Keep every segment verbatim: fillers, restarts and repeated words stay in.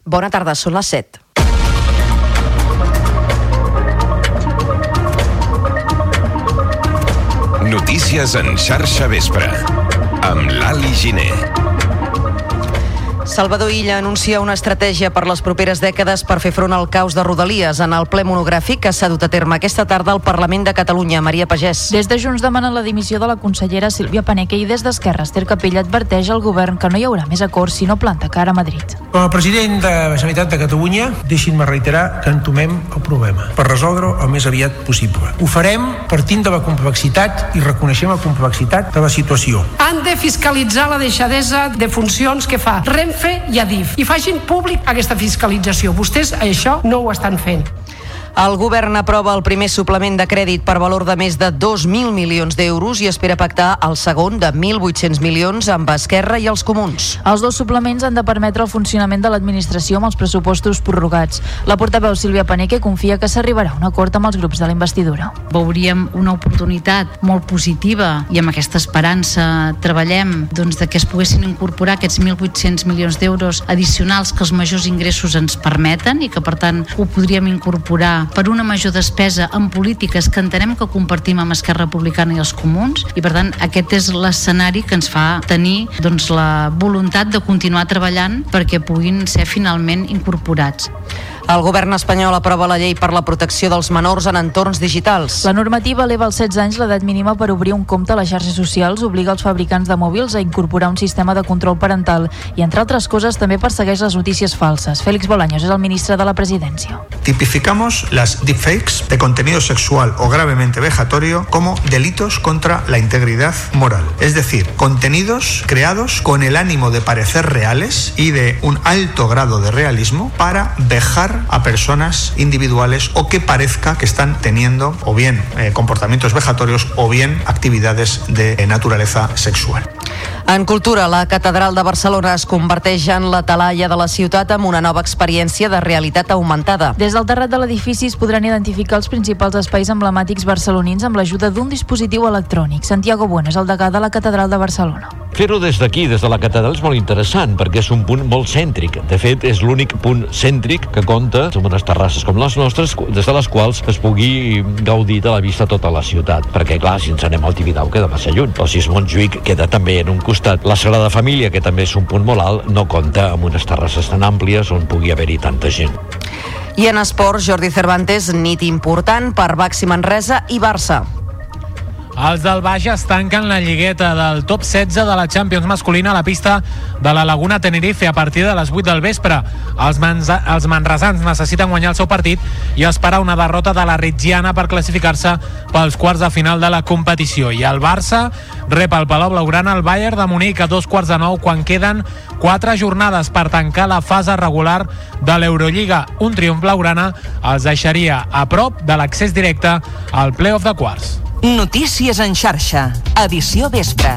Bona tarda, són les set. Notícies en xarxa vespre, amb l'Ali Giner. Salvador Illa anuncia una estratègia per les properes dècades per fer front al caos de Rodalies en el ple monogràfic que s'ha dut a terme aquesta tarda al Parlament de Catalunya. Maria Pagès. Des de Junts demanen la dimissió de la consellera Sílvia Paneque i des d'Esquerra Esther Capella adverteix al govern que no hi haurà més acords si no planta cara a Madrid. Com a president de la Generalitat de Catalunya, deixin-me reiterar que entomem el problema per resoldre el més aviat possible. Ho farem partint de la complexitat i reconeixem la complexitat de la situació. Han de fiscalitzar la deixadesa de funcions que fa Renfe i Adif i facin públic aquesta fiscalització. Vostès això no ho estan fent. El govern aprova el primer suplement de crèdit per valor de més de dos mil milions d'euros i espera pactar el segon de mil vuit-cents milions amb Esquerra i els Comuns. Els dos suplements han de permetre el funcionament de l'administració amb els pressupostos prorrogats. La portaveu Sílvia Paneque confia que s'arribarà a un acord amb els grups de la investidura. Veuríem una oportunitat molt positiva i amb aquesta esperança treballem doncs, de que es poguessin incorporar aquests mil vuit-cents milions d'euros addicionals que els majors ingressos ens permeten i que per tant ho podríem incorporar per una major despesa en polítiques que entenem que compartim amb Esquerra Republicana i els Comuns i per tant aquest és l'escenari que ens fa tenir doncs, la voluntat de continuar treballant perquè puguin ser finalment incorporats. El govern espanyol aprova la llei per la protecció dels menors en entorns digitals. La normativa eleva als setze anys l'edat mínima per obrir un compte a les xarxes socials, obliga els fabricants de mòbils a incorporar un sistema de control parental i, entre altres coses, també persegueix les notícies falses. Félix Bolaños és el ministre de la Presidència. Tipificamos las deepfakes de contenido sexual o gravemente vejatorio como delitos contra la integridad moral. Es decir, contenidos creados con el ánimo de parecer reales y de un alto grado de realismo para vejar a personas individuales o que parezca que están teniendo o bien eh, comportamientos vejatorios o bien actividades de eh, naturaleza sexual. En cultura, la Catedral de Barcelona es converteix en la talaia de la ciutat amb una nova experiència de realitat augmentada. Des del terrat de l'edifici es podran identificar els principals espais emblemàtics barcelonins amb l'ajuda d'un dispositiu electrònic. Santiago Bueno és el degà de la Catedral de Barcelona. Fer-ho des d'aquí, des de la catedral, és molt interessant perquè és un punt molt cèntric. De fet, és l'únic punt cèntric que compta amb unes terrasses com les nostres, des de les quals es pugui gaudir de la vista a tota la ciutat. Perquè, clar, si ens anem al Tibidabo queda massa lluny. O si és Montjuïc, queda també en un costat. La Sagrada Família, que també és un punt molt alt, no compta amb unes terrasses tan àmplies on pugui haver-hi tanta gent. I en esports, Jordi Cervantes, nit important per Baxi Manresa i Barça. Els del Bages tanquen la lligueta del top setze de la Champions masculina a la pista de la Laguna Tenerife a partir de les vuit del vespre. Els, manza, els manresans necessiten guanyar el seu partit i esperar una derrota de la Ritgiana per classificar-se pels quarts de final de la competició. I el Barça rep al Palau Blaugrana el Bayern de Munic a dos quarts de nou quan queden quatre jornades per tancar la fase regular de l'Eurolliga. Un triomf blaugrana els deixaria a prop de l'accés directe al play-off de quarts. Notícies en xarxa, edició vespre.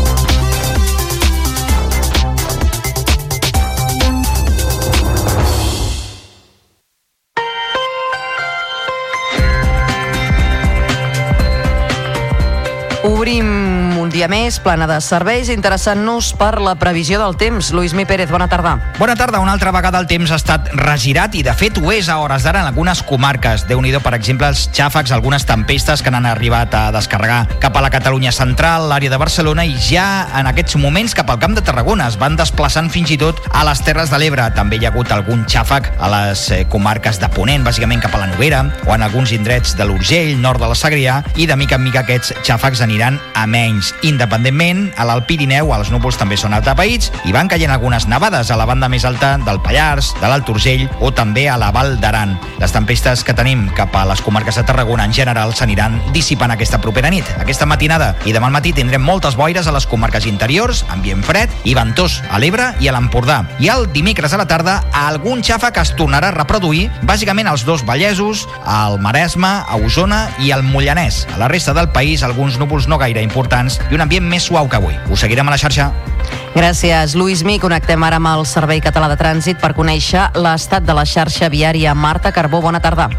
Obrim un dia més, plana de serveis, interessant-nos per la previsió del temps. Lluís Mi Pérez, bona tarda. Bona tarda. Una altra vegada el temps ha estat regirat i, de fet, ho és a hores d'ara en algunes comarques. Déu-n'hi-do, per exemple, els xàfecs, algunes tempestes que han arribat a descarregar cap a la Catalunya central, l'àrea de Barcelona, i ja en aquests moments cap al Camp de Tarragona. Es van desplaçant fins i tot a les Terres de l'Ebre. També hi ha hagut algun xàfec a les comarques de Ponent, bàsicament cap a la Noguera, o en alguns indrets de l'Urgell, nord de la Segrià, i de mica en mica aquests xàfecs aniran a menys. Independentment, a l'Alt Pirineu els núvols també són atapeïts i van caient algunes nevades a la banda més alta del Pallars, de l'Alt Urgell o també a la Val d'Aran. Les tempestes que tenim cap a les comarques de Tarragona en general s'aniran dissipant aquesta propera nit. Aquesta matinada i demà al matí tindrem moltes boires a les comarques interiors, ambient fred i ventós a l'Ebre i a l'Empordà. I el dimecres a la tarda algun xàfec es tornarà a reproduir, bàsicament als dos Vallesos, al Maresme, a Osona i al Mollanès. A la resta del país alguns núvols no gaire importants i un ambient més suau que avui. Us seguirem a la xarxa. Gràcies, Lluís Mi. Connectem ara amb el Servei Català de Trànsit per conèixer l'estat de la xarxa viària. Marta Carbó, bona tarda.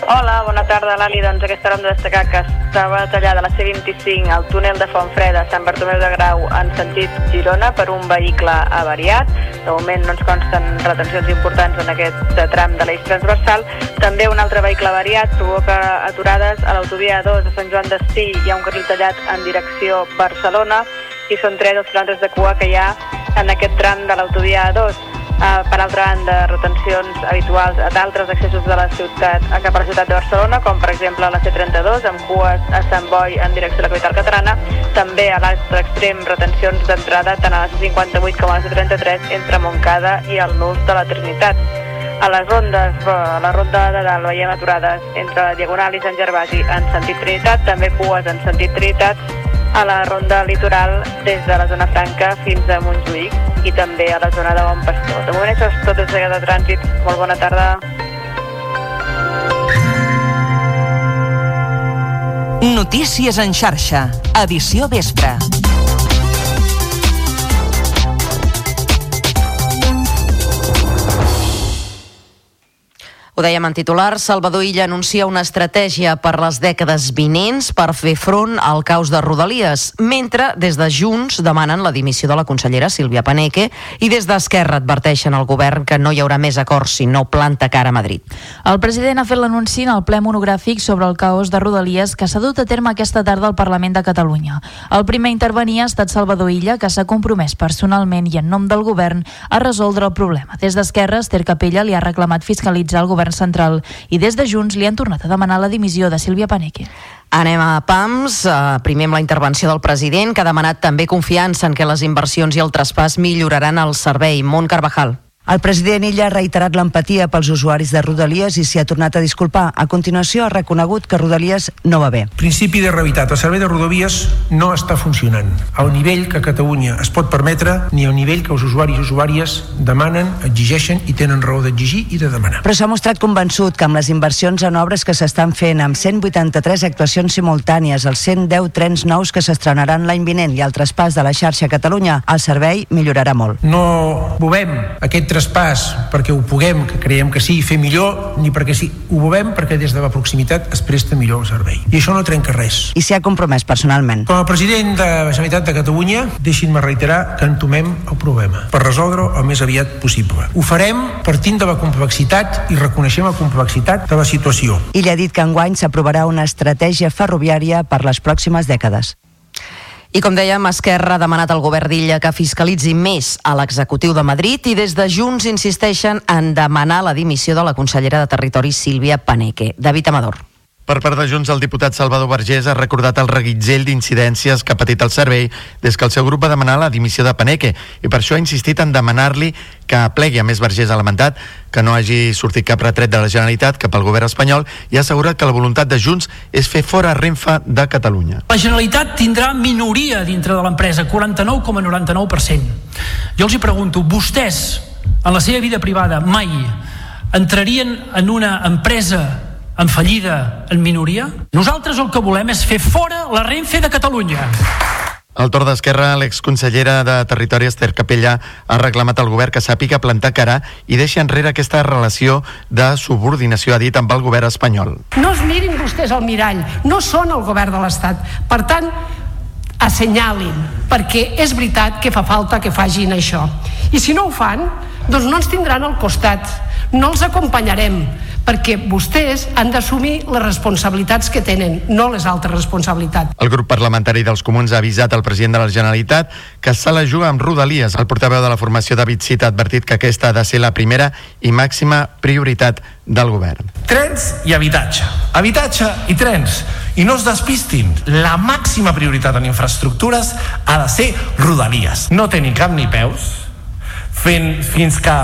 Hola, bona tarda, Lali. Doncs aquesta hora hem de destacar que estava tallada la C vint-i-cinc al túnel de Fontfreda, Sant Bartomeu de Grau, en sentit Girona, per un vehicle avariat. De moment no ens consten retencions importants en aquest tram de l'eix transversal. També un altre vehicle avariat provoca aturades a l'autovia A dos a Sant Joan d'Espí. Hi ha un carril tallat en direcció Barcelona i són tres els quilòmetres de cua que hi ha en aquest tram de l'autovia A dos. Uh, per altra banda, retencions habituals a d'altres accessos de la ciutat cap a la ciutat de Barcelona, com per exemple la C trenta-dos, amb cues a Sant Boi en direcció a la capital catalana. També a l'altre extrem, retencions d'entrada tant a la C cinquanta-vuit com a la C trenta-tres entre Montcada i el Nus de la Trinitat. A les rondes, a la ronda de dalt veiem aturades entre la Diagonal i Sant Gervasi en sentit Trinitat, també cues en sentit Trinitat a la ronda litoral des de la zona franca fins a Montjuïc i també a la zona de Bon Pastor. De moment això és tot des de trànsit. Molt bona tarda. Notícies en xarxa, edició vespre. Ho dèiem en titular, Salvador Illa anuncia una estratègia per les dècades vinents per fer front al caos de Rodalies, mentre des de Junts demanen la dimissió de la consellera Sílvia Paneque i des d'Esquerra adverteixen al govern que no hi haurà més acords si no planta cara a Madrid. El president ha fet l'anunci en el ple monogràfic sobre el caos de Rodalies que s'ha dut a terme aquesta tarda al Parlament de Catalunya. El primer a intervenir ha estat Salvador Illa, que s'ha compromès personalment i en nom del govern a resoldre el problema. Des d'Esquerra, Esther Capella li ha reclamat fiscalitzar el govern central i des de Junts li han tornat a demanar la dimissió de Sílvia Paneque. Anem a Pams, primer amb la intervenció del president, que ha demanat també confiança en què les inversions i el traspàs milloraran el servei. Mont Carvajal. El president Illa ha reiterat l'empatia pels usuaris de Rodalies i s'hi ha tornat a disculpar. A continuació ha reconegut que Rodalies no va bé. Principi de realitat. El servei de Rodalies no està funcionant al nivell que Catalunya es pot permetre ni al nivell que els usuaris i usuàries demanen, exigeixen i tenen raó d'exigir i de demanar. Però s'ha mostrat convençut que amb les inversions en obres que s'estan fent, amb cent vuitanta-tres actuacions simultànies, els cent deu trens nous que s'estrenaran l'any vinent i el traspàs de la xarxa a Catalunya, el servei millorarà molt. No movem aquest traspàs perquè ho puguem, que creiem que sí, fer millor, ni perquè sí. Ho movem perquè des de la proximitat es presta millor el servei. I això no trenca res. I s'hi ha compromès personalment. Com a president de la Generalitat de Catalunya, deixin-me reiterar que entomem el problema per resoldre el més aviat possible. Ho farem partint de la complexitat i reconeixem la complexitat de la situació. Illa ha dit que enguany s'aprovarà una estratègia ferroviària per les pròximes dècades. I com dèiem, Esquerra ha demanat al govern d'Illa que fiscalitzi més a l'executiu de Madrid i des de Junts insisteixen en demanar la dimissió de la consellera de Territori Sílvia Paneque. David Amador. Per part de Junts, el diputat Salvador Vergés ha recordat el reguitzell d'incidències que ha patit el servei des que el seu grup va demanar la dimissió de Paneque i per això ha insistit en demanar-li que plegui. A més, Vergés ha lamentat que no hagi sortit cap retret de la Generalitat cap al govern espanyol i ha assegurat que la voluntat de Junts és fer fora Renfe de Catalunya. La Generalitat tindrà minoria dintre de l'empresa, quaranta-nou coma noranta-nou per cent. Jo els hi pregunto, vostès, en la seva vida privada, mai entrarien en una empresa en fallida, en minoria? Nosaltres el que volem és fer fora la Renfe de Catalunya. Al torn d'Esquerra, l'exconsellera de Territori, Esther Capella, ha reclamat al govern que sàpiga plantar cara i deixi enrere aquesta relació de subordinació, ha dit, amb el govern espanyol. No es mirin vostès al mirall, no són el govern de l'Estat. Per tant, assenyalin, perquè és veritat que fa falta que facin això. I si no ho fan, doncs no ens tindran al costat, no els acompanyarem, perquè vostès han d'assumir les responsabilitats que tenen, no les altres responsabilitats. El grup parlamentari dels Comuns ha avisat al president de la Generalitat que se la juga amb Rodalies. El portaveu de la formació, David Cid, ha advertit que aquesta ha de ser la primera i màxima prioritat del govern. Trens i habitatge. Habitatge i trens. I no es despistin. La màxima prioritat en infraestructures ha de ser Rodalies. No té ni cap ni peus, fent, fins que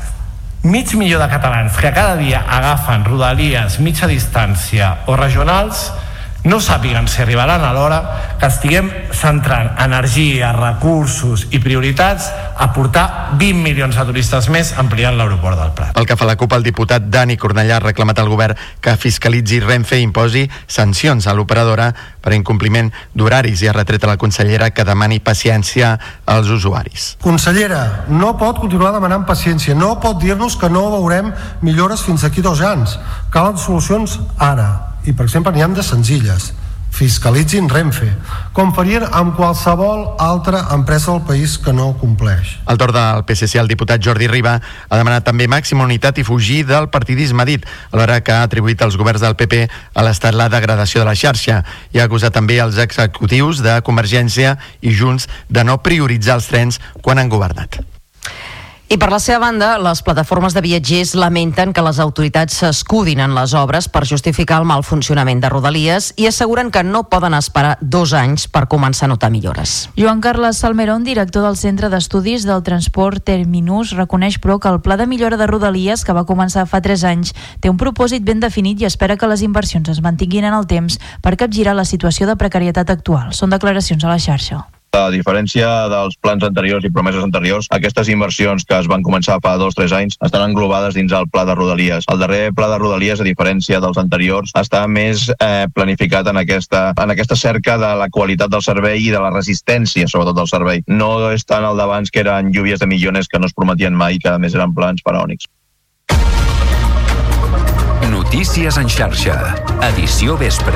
mig milió de catalans que cada dia agafen Rodalies, mitja distància o regionals no sàpiguen si arribaran a l'hora, que estiguem centrant energia, recursos i prioritats a portar vint milions de turistes més ampliant l'aeroport del Prat. Pel que fa a la CUP, el diputat Dani Cornellà ha reclamat al govern que fiscalitzi Renfe i imposi sancions a l'operadora per incompliment d'horaris i ha retret a la consellera que demani paciència als usuaris. Consellera, no pot continuar demanant paciència, no pot dir-nos que no veurem millores fins d'aquí dos anys. Calen solucions ara. I, per exemple, n'hi ha de senzilles. Fiscalitzin Renfe, com farien amb qualsevol altra empresa del país que no compleix. Al torn del P S C, el diputat Jordi Riba ha demanat també màxima unitat i fugir del partidisme, dit, alhora que ha atribuït als governs del P P a l'Estat la degradació de la xarxa i ha acusat també els executius de Convergència i Junts de no prioritzar els trens quan han governat. I per la seva banda, les plataformes de viatgers lamenten que les autoritats s'escudin en les obres per justificar el mal funcionament de Rodalies i asseguren que no poden esperar dos anys per començar a notar millores. Joan Carles Salmerón, director del Centre d'Estudis del Transport Terminus, reconeix però que el pla de millora de Rodalies, que va començar fa tres anys, té un propòsit ben definit i espera que les inversions es mantinguin en el temps per capgirar la situació de precarietat actual. Són declaracions a la xarxa. A diferència dels plans anteriors i promeses anteriors, aquestes inversions que es van començar fa dos o tres anys estan englobades dins el pla de Rodalies. El darrer pla de Rodalies, a diferència dels anteriors, està més eh, planificat en aquesta, en aquesta cerca de la qualitat del servei i de la resistència, sobretot del servei. No és tant el d'abans, que eren lluvies de millones que no es prometien mai, que a més eren plans faraònics. Notícies en xarxa, edició vespre.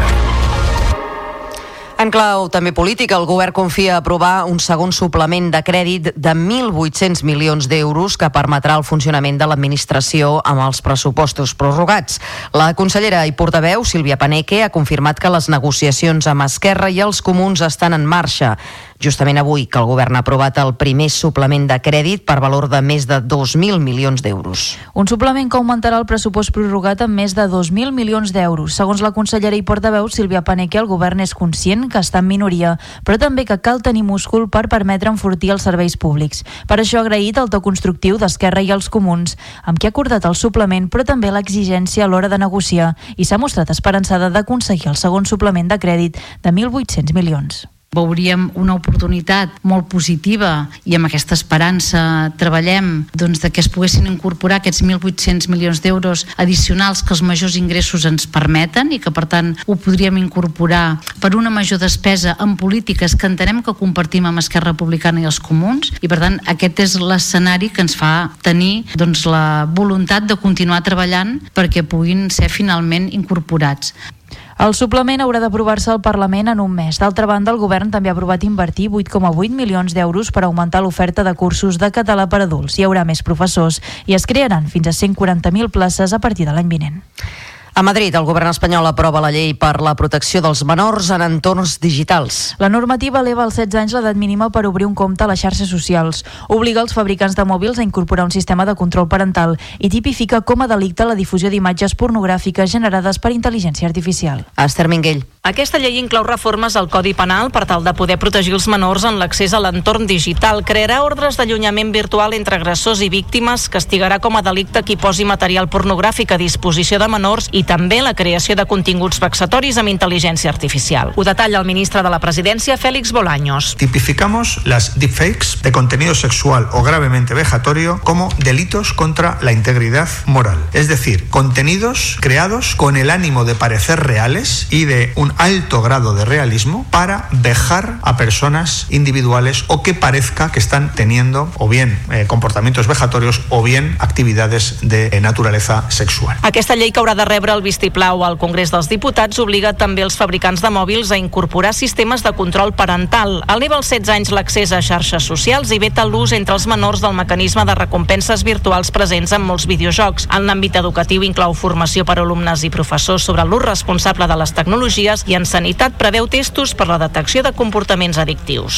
En clau també política, el govern confia aprovar un segon suplement de crèdit de mil vuit-cents milions d'euros que permetrà el funcionament de l'administració amb els pressupostos prorrogats. La consellera i portaveu, Sílvia Paneque, ha confirmat que les negociacions amb Esquerra i els Comuns estan en marxa. Justament avui que el govern ha aprovat el primer suplement de crèdit per valor de més de dos mil milions d'euros. Un suplement que augmentarà el pressupost prorrogat amb més de dos mil milions d'euros. Segons la consellera i portaveu Sílvia Paneque, el govern és conscient que està en minoria, però també que cal tenir múscul per permetre enfortir els serveis públics. Per això ha agraït el to constructiu d'Esquerra i els Comuns, amb qui ha acordat el suplement, però també l'exigència a l'hora de negociar, i s'ha mostrat esperançada d'aconseguir el segon suplement de crèdit de mil vuit-cents milions. Veuríem una oportunitat molt positiva i amb aquesta esperança treballem doncs, de que es poguessin incorporar aquests mil vuit-cents milions d'euros addicionals que els majors ingressos ens permeten i que per tant ho podríem incorporar per una major despesa en polítiques que entenem que compartim amb Esquerra Republicana i els Comuns, i per tant aquest és l'escenari que ens fa tenir doncs, la voluntat de continuar treballant perquè puguin ser finalment incorporats. El suplement haurà d'aprovar-se al Parlament en un mes. D'altra banda, el govern també ha aprovat invertir vuit coma vuit milions d'euros per augmentar l'oferta de cursos de català per adults. Hi haurà més professors i es crearan fins a cent quaranta mil places a partir de l'any vinent. A Madrid, el govern espanyol aprova la llei per la protecció dels menors en entorns digitals. La normativa eleva als setze anys l'edat mínima per obrir un compte a les xarxes socials, obliga els fabricants de mòbils a incorporar un sistema de control parental i tipifica com a delicte la difusió d'imatges pornogràfiques generades per intel·ligència artificial. Esther Minguell. Aquesta llei inclou reformes al Codi Penal per tal de poder protegir els menors en l'accés a l'entorn digital. Crearà ordres d'allunyament virtual entre agressors i víctimes, castigarà com a delicte qui posi material pornogràfic a disposició de menors i també la creació de continguts vexatoris amb intel·ligència artificial. Ho detalla el ministre de la Presidència, Félix Bolaños. Tipificamos las deepfakes de contenido sexual o gravemente vejatorio como delitos contra la integridad moral. Es decir, contenidos creados con el ánimo de parecer reales y de un alto grado de realismo para vejar a personas individuales o que parezca que están teniendo o bien eh, comportamientos vejatorios o bien actividades de eh, naturaleza sexual. Aquesta llei que haurà de rebre el vistiplau al Congrés dels Diputats obliga també els fabricants de mòbils a incorporar sistemes de control parental. Eleva als setze anys l'accés a xarxes socials i veta l'ús entre els menors del mecanisme de recompenses virtuals presents en molts videojocs. En l'àmbit educatiu inclou formació per a alumnes i professors sobre l'ús responsable de les tecnologies i en sanitat preveu testos per la detecció de comportaments addictius.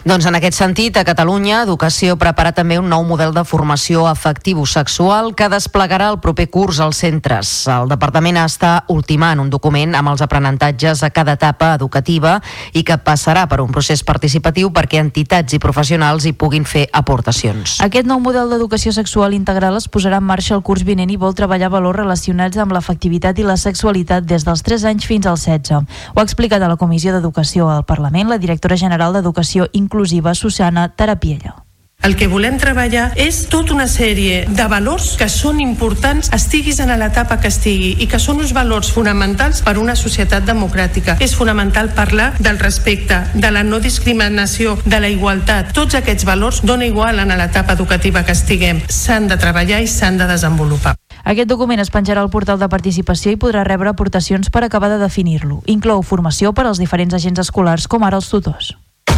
Doncs en aquest sentit, a Catalunya, Educació prepara també un nou model de formació afectivo-sexual que desplegarà el proper curs als centres. El departament està ultimant un document amb els aprenentatges a cada etapa educativa i que passarà per un procés participatiu perquè entitats i professionals hi puguin fer aportacions. Aquest nou model d'educació sexual integral es posarà en marxa el curs vinent i vol treballar valors relacionats amb l'afectivitat i la sexualitat des dels tres anys fins als setze. Ho ha explicat a la Comissió d'Educació al Parlament la directora general d'Educació Inclusiva, Susana Tarapiella. El que volem treballar és tota una sèrie de valors que són importants, estiguis en l'etapa que estigui, i que són uns valors fonamentals per una societat democràtica. És fonamental parlar del respecte, de la no discriminació, de la igualtat. Tots aquests valors, dona igual en l'etapa educativa que estiguem, s'han de treballar i s'han de desenvolupar. Aquest document es penjarà al portal de participació i podrà rebre aportacions per acabar de definir-lo. Inclou formació per als diferents agents escolars, com ara els tutors.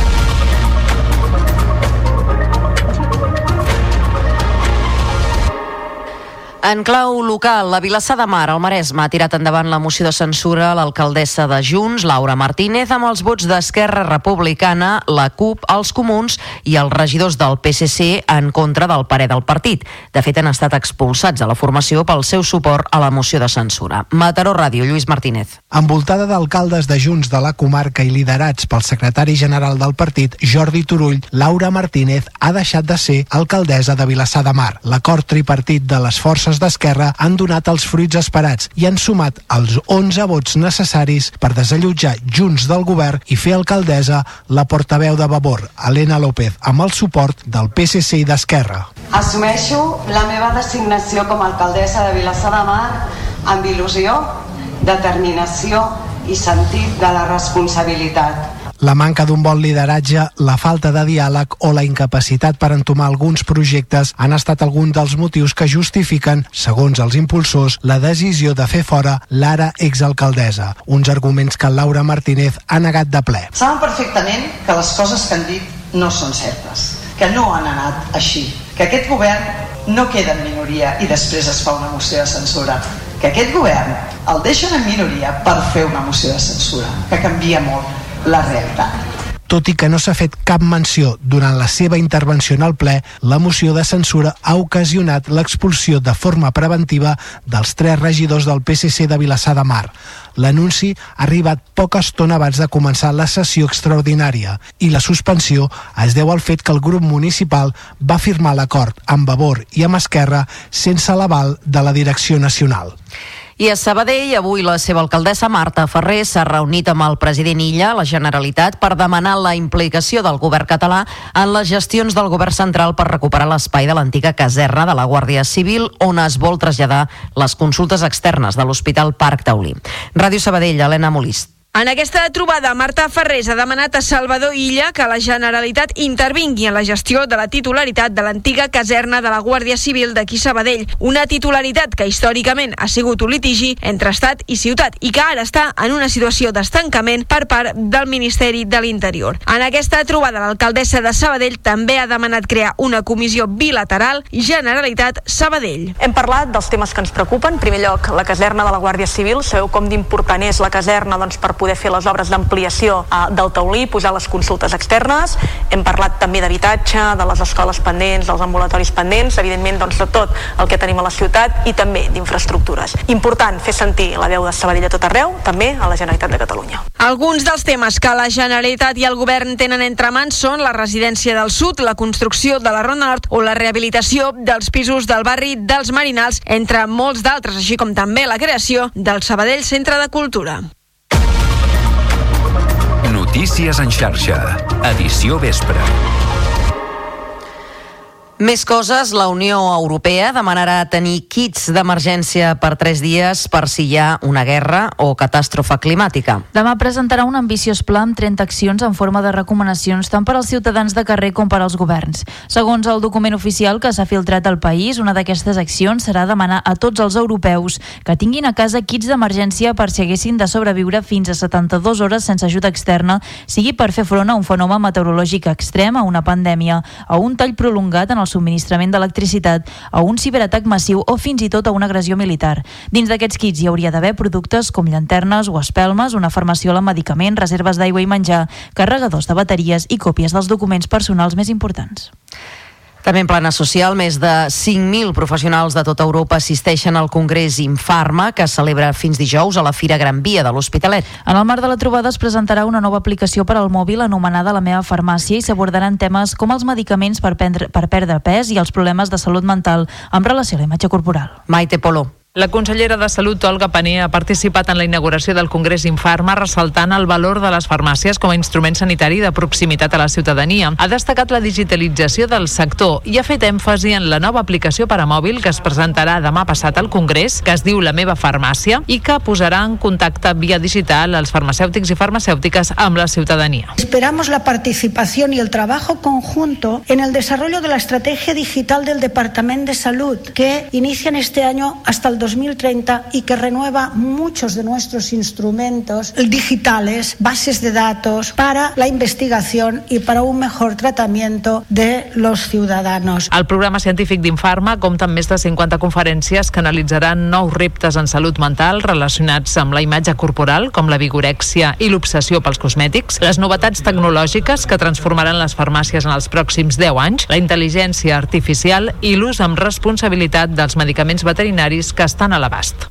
En clau local, la Vilassar de Mar, al Maresme, ha tirat endavant la moció de censura a l'alcaldessa de Junts, Laura Martínez, amb els vots d'Esquerra Republicana, la CUP, els Comuns i els regidors del P S C en contra del parer del partit. De fet, han estat expulsats de la formació pel seu suport a la moció de censura. Mataró Ràdio, Lluís Martínez. Envoltada d'alcaldes de Junts de la comarca i liderats pel secretari general del partit, Jordi Turull, Laura Martínez ha deixat de ser alcaldessa de Vilassar de Mar. L'acord tripartit de les forces d'Esquerra han donat els fruits esperats i han sumat els onze vots necessaris per desallotjar Junts del govern i fer alcaldessa la portaveu de Vavor, Helena López, amb el suport del P S C i d'Esquerra. Assumeixo la meva designació com a alcaldessa de Vilassar de Mar amb il·lusió, determinació i sentit de la responsabilitat. La manca d'un bon lideratge, la falta de diàleg o la incapacitat per entomar alguns projectes han estat alguns dels motius que justifiquen, segons els impulsors, la decisió de fer fora l'ara exalcaldessa. Uns arguments que Laura Martínez ha negat de ple. Saben perfectament que les coses que han dit no són certes, que no han anat així, que aquest govern no queda en minoria i després es fa una moció de censura, que aquest govern el deixen en minoria per fer una moció de censura, que canvia molt la realitat. Tot i que no s'ha fet cap menció durant la seva intervenció en el ple, la moció de censura ha ocasionat l'expulsió de forma preventiva dels tres regidors del P S C de Vilassar de Mar. L'anunci ha arribat poca estona abans de començar la sessió extraordinària i la suspensió es deu al fet que el grup municipal va firmar l'acord amb Vavor i amb Esquerra sense l'aval de la direcció nacional. I a Sabadell, avui la seva alcaldessa Marta Ferrer s'ha reunit amb el president Illa, la Generalitat, per demanar la implicació del govern català en les gestions del govern central per recuperar l'espai de l'antiga caserna de la Guàrdia Civil, on es vol traslladar les consultes externes de l'Hospital Parc Taulí. Ràdio Sabadell, Helena Molist. En aquesta trobada, Marta Ferrés ha demanat a Salvador Illa que la Generalitat intervingui en la gestió de la titularitat de l'antiga caserna de la Guàrdia Civil d'aquí Sabadell, una titularitat que històricament ha sigut un litigi entre Estat i ciutat i que ara està en una situació d'estancament per part del Ministeri de l'Interior. En aquesta trobada, l'alcaldessa de Sabadell també ha demanat crear una comissió bilateral Generalitat-Sabadell. Hem parlat dels temes que ens preocupen. En primer lloc, la caserna de la Guàrdia Civil. Sabeu com d'important és la caserna doncs, per poder poder fer les obres d'ampliació uh, del taulí, posar les consultes externes. Hem parlat també d'habitatge, de les escoles pendents, dels ambulatoris pendents, evidentment doncs, de tot el que tenim a la ciutat i també d'infraestructures. Important fer sentir la veu de Sabadell a tot arreu, també a la Generalitat de Catalunya. Alguns dels temes que la Generalitat i el govern tenen entre mans són la residència del sud, la construcció de la Ronda Nord o la rehabilitació dels pisos del barri dels Marinals, entre molts d'altres, així com també la creació del Sabadell Centre de Cultura. Notícies en xarxa. Edició vespre. Més coses, la Unió Europea demanarà tenir kits d'emergència per tres dies per si hi ha una guerra o catàstrofe climàtica. Demà presentarà un ambiciós pla amb trenta accions en forma de recomanacions tant per als ciutadans de carrer com per als governs. Segons el document oficial que s'ha filtrat al país, una d'aquestes accions serà demanar a tots els europeus que tinguin a casa kits d'emergència per si haguessin de sobreviure fins a setanta-dues hores sense ajuda externa, sigui per fer front a un fenomen meteorològic extrem, a una pandèmia, o un tall prolongat en el el subministrament d'electricitat, a un ciberatac massiu o fins i tot a una agressió militar. Dins d'aquests kits hi hauria d'haver productes com llanternes o espelmes, una farmaciola, medicaments, reserves d'aigua i menjar, carregadors de bateries i còpies dels documents personals més importants. També en plana social, més de cinc mil professionals de tota Europa assisteixen al Congrés Infarma, que es celebra fins dijous a la Fira Gran Via de l'Hospitalet. En el marc de la trobada es presentarà una nova aplicació per al mòbil anomenada La meva farmàcia i s'abordaran temes com els medicaments per, prendre, per perdre pes i els problemes de salut mental amb relació a la imatge corporal. Maite Polo. La consellera de Salut, Olga Pané, ha participat en la inauguració del Congrés Infarma, ressaltant el valor de les farmàcies com a instrument sanitari de proximitat a la ciutadania. Ha destacat la digitalització del sector i ha fet èmfasi en la nova aplicació per a mòbil que es presentarà demà passat al Congrés, que es diu La meva farmàcia, i que posarà en contacte via digital els farmacèutics i farmacèutiques amb la ciutadania. Esperamos la participación y el trabajo conjunto en el desarrollo de la estrategia digital del Departamento de Salud, que inician este año hasta el dos mil treinta y que renueva muchos de nuestros instrumentos digitales, bases de datos para la investigación y para un mejor tratamiento de los ciudadanos. El programa científic d'Infarma compta amb més de cinquanta conferències que analitzaran nous reptes en salut mental relacionats amb la imatge corporal, com la vigorèxia i l'obsessió pels cosmètics, les novetats tecnològiques que transformaran les farmàcies en els pròxims deu anys, la intel·ligència artificial i l'ús amb responsabilitat dels medicaments veterinaris que estan a l'abast.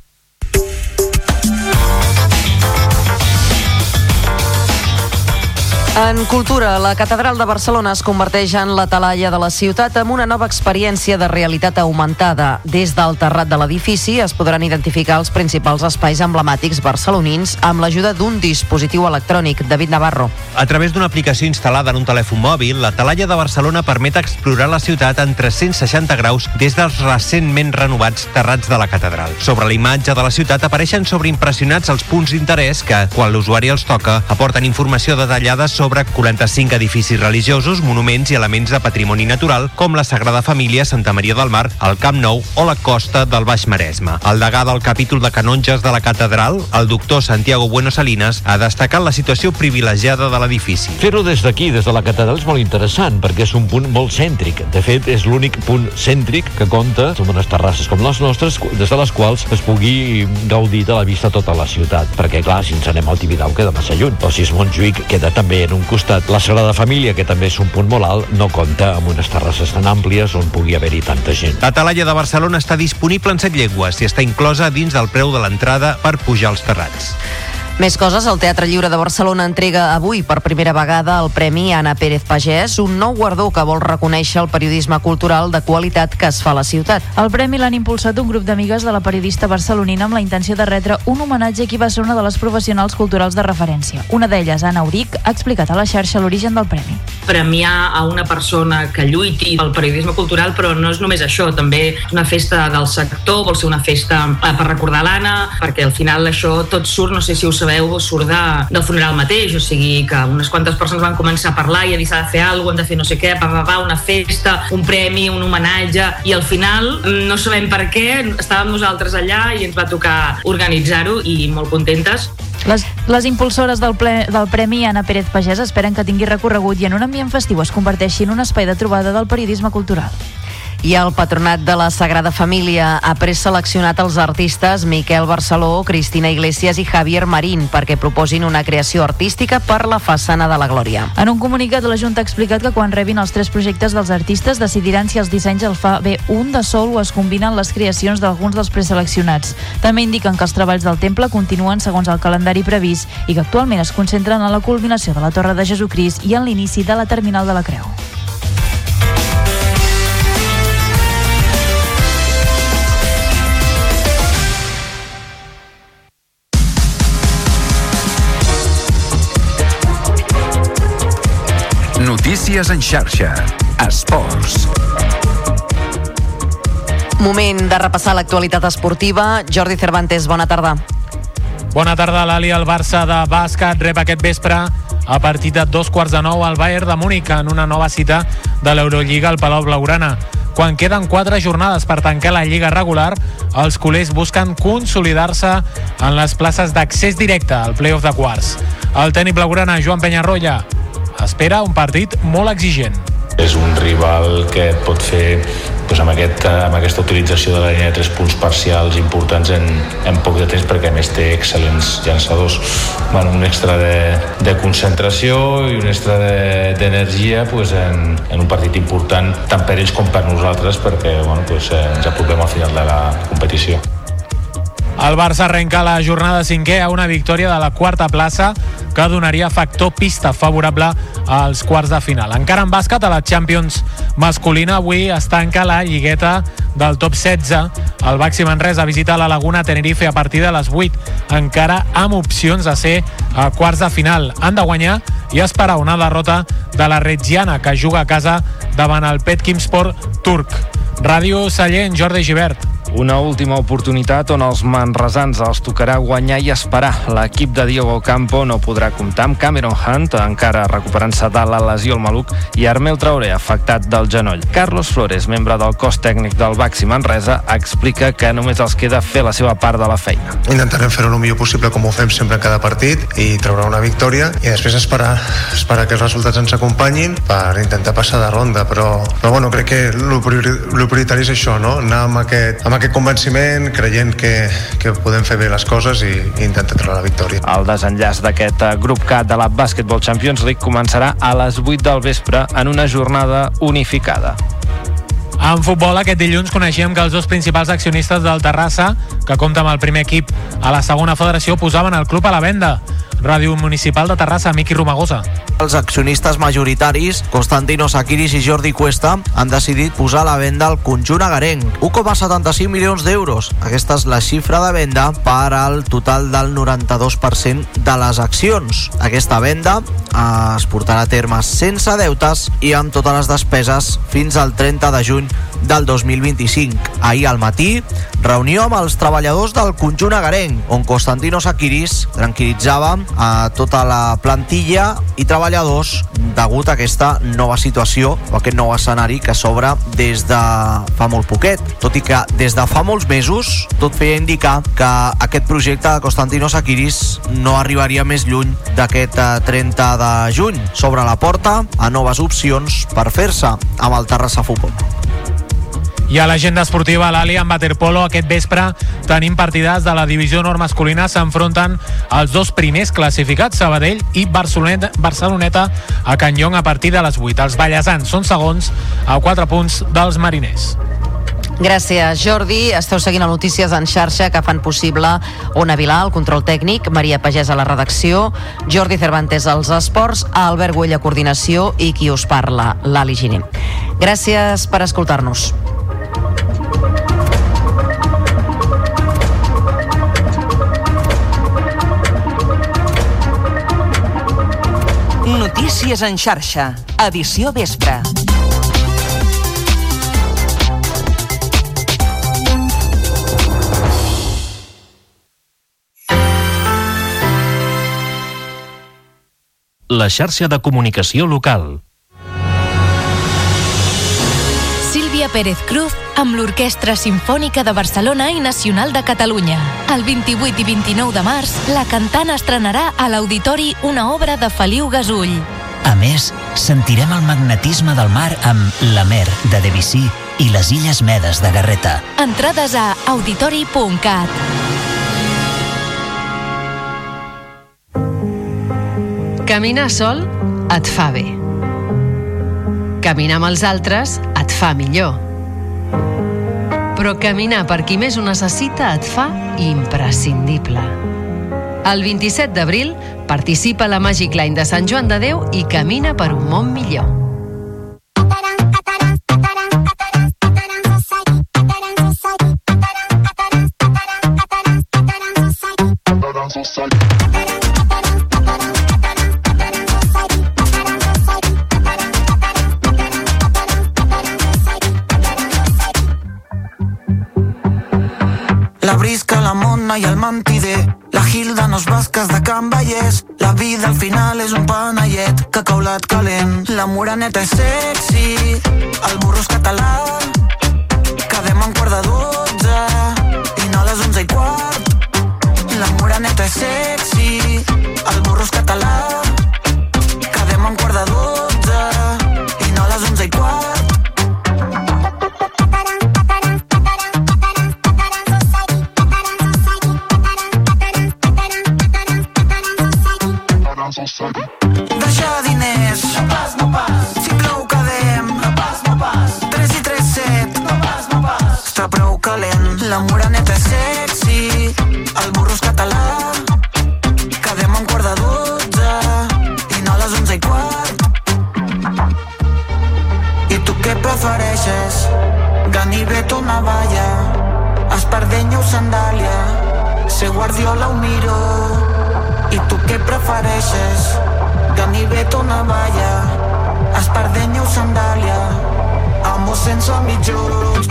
En cultura, la Catedral de Barcelona es converteix en la talaia de la ciutat amb una nova experiència de realitat augmentada. Des del terrat de l'edifici es podran identificar els principals espais emblemàtics barcelonins amb l'ajuda d'un dispositiu electrònic. David Navarro. A través d'una aplicació instal·lada en un telèfon mòbil, la talaia de Barcelona permet explorar la ciutat en tres-cents seixanta graus des dels recentment renovats terrats de la catedral. Sobre la imatge de la ciutat apareixen sobreimpressionats els punts d'interès que, quan l'usuari els toca, aporten informació detallada sobre sobre quaranta-cinc edificis religiosos, monuments i elements de patrimoni natural, com la Sagrada Família, Santa Maria del Mar, el Camp Nou o la costa del Baix Maresme. El degà del capítol de canonges de la catedral, el doctor Santiago Bueno Salinas, ha destacat la situació privilegiada de l'edifici. Fer-ho des d'aquí, des de la catedral, és molt interessant, perquè és un punt molt cèntric. De fet, és l'únic punt cèntric que compta amb unes terrasses com les nostres, des de les quals es pugui gaudir de la vista a tota la ciutat. Perquè, clar, si ens anem al Tibidabo queda massa lluny. O si és Montjuïc, queda també en un costat. La Sagrada Família, que també és un punt molt alt, no compta amb unes terrasses tan àmplies on pugui haver-hi tanta gent. La talaia de Barcelona està disponible en set llengües i està inclosa dins del preu de l'entrada per pujar als terrats. Més coses, el Teatre Lliure de Barcelona entrega avui per primera vegada el Premi Anna Pérez Pagès, un nou guardó que vol reconèixer el periodisme cultural de qualitat que es fa a la ciutat. El premi l'han impulsat un grup d'amigues de la periodista barcelonina amb la intenció de retre un homenatge a qui va ser una de les professionals culturals de referència. Una d'elles, Anna Auric, ha explicat a la xarxa l'origen del premi. Premiar a una persona que lluiti pel periodisme cultural, però no és només això, també és una festa del sector, vol ser una festa per recordar l'Anna, perquè al final això tot surt, no sé si ho sabeu, surt de, del funeral mateix, o sigui que unes quantes persones van començar a parlar i a dir s'ha de fer alguna cosa, hem de fer no sé què, pa, pa, pa, una festa, un premi, un homenatge, i al final no sabem per què, estàvem nosaltres allà i ens va tocar organitzar-ho i molt contentes. Les, les impulsores del, ple, del Premi Anna Pérez Pagès esperen que tingui recorregut i en un ambient festiu es converteixi en un espai de trobada del periodisme cultural. I el Patronat de la Sagrada Família ha preseleccionat els artistes Miquel Barceló, Cristina Iglesias i Javier Marín perquè proposin una creació artística per la façana de la Glòria. En un comunicat, la Junta ha explicat que quan rebin els tres projectes dels artistes decidiran si els dissenys el fa bé un de sol o es combinen les creacions d'alguns dels preseleccionats. També indiquen que els treballs del temple continuen segons el calendari previst i que actualment es concentren en la culminació de la Torre de Jesucrist i en l'inici de la Terminal de la Creu. Notícies en xarxa. Esports. Moment de repassar l'actualitat esportiva. Jordi Cervantes, bona tarda. Bona tarda, Lali. El Barça de bàsquet rep aquest vespre a partir de dos quarts de nou al Bayern de Múnich en una nova cita de l'Eurolliga al Palau Blaugrana. Quan queden quatre jornades per tancar la lliga regular, els culers busquen consolidar-se en les places d'accés directe al play-off de quarts. El tècnic blaugrana, Joan Peñarroya, espera un partit molt exigent. És un rival que et pot fer doncs, amb, aquest, amb aquesta utilització de la línia de tres punts parcials importants en, en poc de temps, perquè a més té excel·lents llançadors. Bueno, un extra de, de concentració i un extra d'energia de, doncs, en, en un partit important tant per ells com per nosaltres, perquè bueno, doncs, ens apropem al final de la competició. El Barça arrenca la jornada cinquè a una victòria de la quarta plaça que donaria factor pista favorable als quarts de final. Encara en bàsquet, a la Champions masculina, avui es tanca la lligueta del top setze. El Baxi Manresa visita la Laguna Tenerife a partir de les vuit, encara amb opcions de ser a quarts de final. Han de guanyar i esperar una derrota de la Reggiana, que juga a casa davant el Petkimsport turc. Ràdio Sallent, Jordi Gibert. Una última oportunitat on els manresans els tocarà guanyar i esperar. L'equip de Diogo Campo no podrà comptar amb Cameron Hunt, encara recuperant-se de la lesió al maluc, i Armel Traoré, afectat del genoll. Carlos Flores, membre del cos tècnic del Baxi Manresa, explica que només els queda fer la seva part de la feina. Intentarem fer-ho el millor possible, com ho fem sempre en cada partit, i treure una victòria, i després esperar, esperar que els resultats ens acompanyin per intentar passar de ronda, però, però bueno, crec que el prioritari és això, no? Anar amb aquest, amb aquest convenciment, creient que, que podem fer bé les coses i, i intentar treure la victòria. El desenllaç d'aquest grup K de la Basketball Champions League començarà a les vuit del vespre en una jornada unificada. En futbol, aquest dilluns coneixíem que els dos principals accionistes del Terrassa, que compta amb el primer equip a la segona federació, posaven el club a la venda. Ràdio Municipal de Terrassa, Miqui Romagosa. Els accionistes majoritaris, Constantino Sakiris i Jordi Cuesta, han decidit posar a la venda el conjunt agarenc. un coma setanta-cinc milions d'euros. Aquesta és la xifra de venda per al total del noranta-dos per cent de les accions. Aquesta venda eh, es portarà a terme sense deutes i amb totes les despeses fins al trenta de juny del dos mil vint-i-cinc. Ahir al matí, reunió amb els treballadors del conjunt agarenc, on Constantino Sakiris tranquil·litzava a tota la plantilla i treballadors degut a aquesta nova situació o aquest nou escenari que s'obre des de fa molt poquet. Tot i que des de fa molts mesos tot feia indicar que aquest projecte de Constantino Sakiris no arribaria més lluny d'aquest trenta de juny. S'obre la porta a noves opcions per fer-se amb el Terrassa Futbol. I a l'agenda esportiva, l'Ali en waterpolo, aquest vespre tenim partidars de la divisió honor masculina. S'enfronten els dos primers classificats, Sabadell i Barceloneta, Barceloneta a Can Llong a partir de les vuit. Els ballesans són segons a quatre punts dels mariners. Gràcies, Jordi. Esteu seguint a Notícies en xarxa, que fan possible Ona Vilà, el control tècnic, Maria Pagès a la redacció, Jordi Cervantes als esports, Albert Güell a coordinació i qui us parla, l'Ali Giner. Gràcies per escoltar-nos. Notícies en xarxa, edició vespre. La xarxa de comunicació local. Sílvia Pérez Cruz amb l'Orquestra Simfònica de Barcelona i Nacional de Catalunya. El vint-i-vuit i vint-i-nou de març, la cantant estrenarà a l'Auditori una obra de Feliu Gasull. A més, sentirem el magnetisme del mar amb La Mer, de Debussy, i les Illes Medes, de Garreta. Entrades a auditori punt cat. Caminar sol et fa bé. Caminar amb els altres et fa millor. Però caminar per qui més ho necessita et fa imprescindible. El vint-i-set d'abril participa a la Magic Line de Sant Joan de Déu i camina per un món millor. La brisca, la mona i el mentider, la Hilda nos basques de Can Vallès. La vida al final és un panellet, cacaulat calent. La moreneta és sexy, el burro és català. Quedem en quart de dotze i no a les onze i quart. La moreneta és sexy, el burro és català. Quedem en quart de dotze i no a les onze i quart. prefereixes? Ganivet o navalla? Espardenya o sandàlia? Ser guardiola o miro? I tu què prefereixes? Ganivet o navalla? Espardenya o sandàlia? Amo sense mitjons.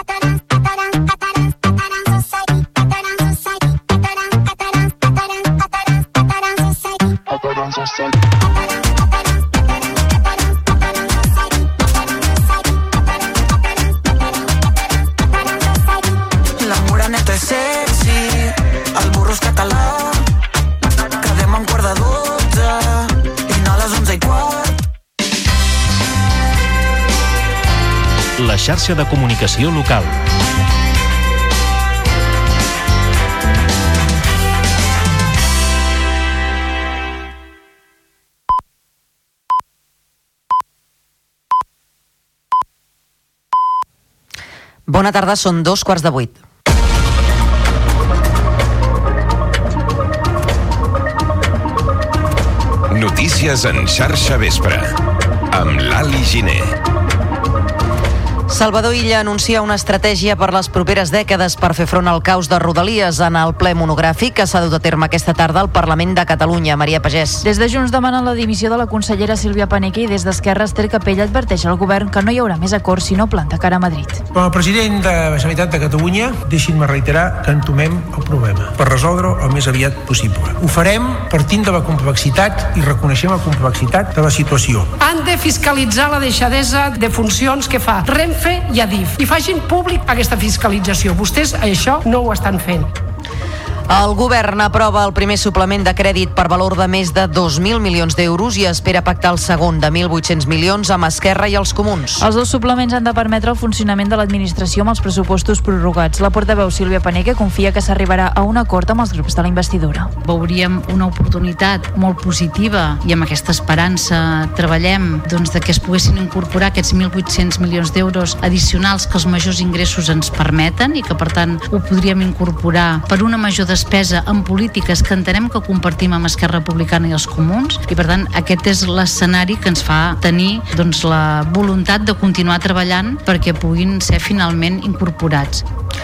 La moreneta és sexy, el burro és català. Quedem en quart de dotze i no a les onze i quart. La xarxa de comunicació local. Bona tarda, són dos quarts de vuit. Notícies en xarxa vespre, amb l'Ali Giner. Salvador Illa anuncia una estratègia per les properes dècades per fer front al caos de Rodalies en el ple monogràfic que s'ha dut a terme aquesta tarda al Parlament de Catalunya. Maria Pagès. Des de Junts demanen la dimissió de la consellera Sílvia Paneque i des d'Esquerra Esther Capella adverteix al govern que no hi haurà més acords si no planta cara a Madrid. Com a president de la Generalitat de Catalunya, deixin-me reiterar que entomem el problema per resoldre el més aviat possible. Ho farem partint de la complexitat i reconeixem la complexitat de la situació. Han de fiscalitzar la deixadesa de funcions que fa Renfe i Adif i facin públic aquesta fiscalització. Vostès això no ho estan fent. El govern aprova el primer suplement de crèdit per valor de més de dos mil milions d'euros i espera pactar el segon de mil vuit-cents milions amb Esquerra i els Comuns. Els dos suplements han de permetre el funcionament de l'administració amb els pressupostos prorrogats. La portaveu Sílvia Paneque confia que s'arribarà a un acord amb els grups de la investidura. Veuríem una oportunitat molt positiva i amb aquesta esperança treballem doncs, de que es poguessin incorporar aquests mil vuit-cents milions d'euros addicionals que els majors ingressos ens permeten i que per tant ho podríem incorporar per una major despesa en polítiques que entenem que compartim amb Esquerra Republicana i els Comuns i per tant aquest és l'escenari que ens fa tenir doncs, la voluntat de continuar treballant perquè puguin ser finalment incorporats.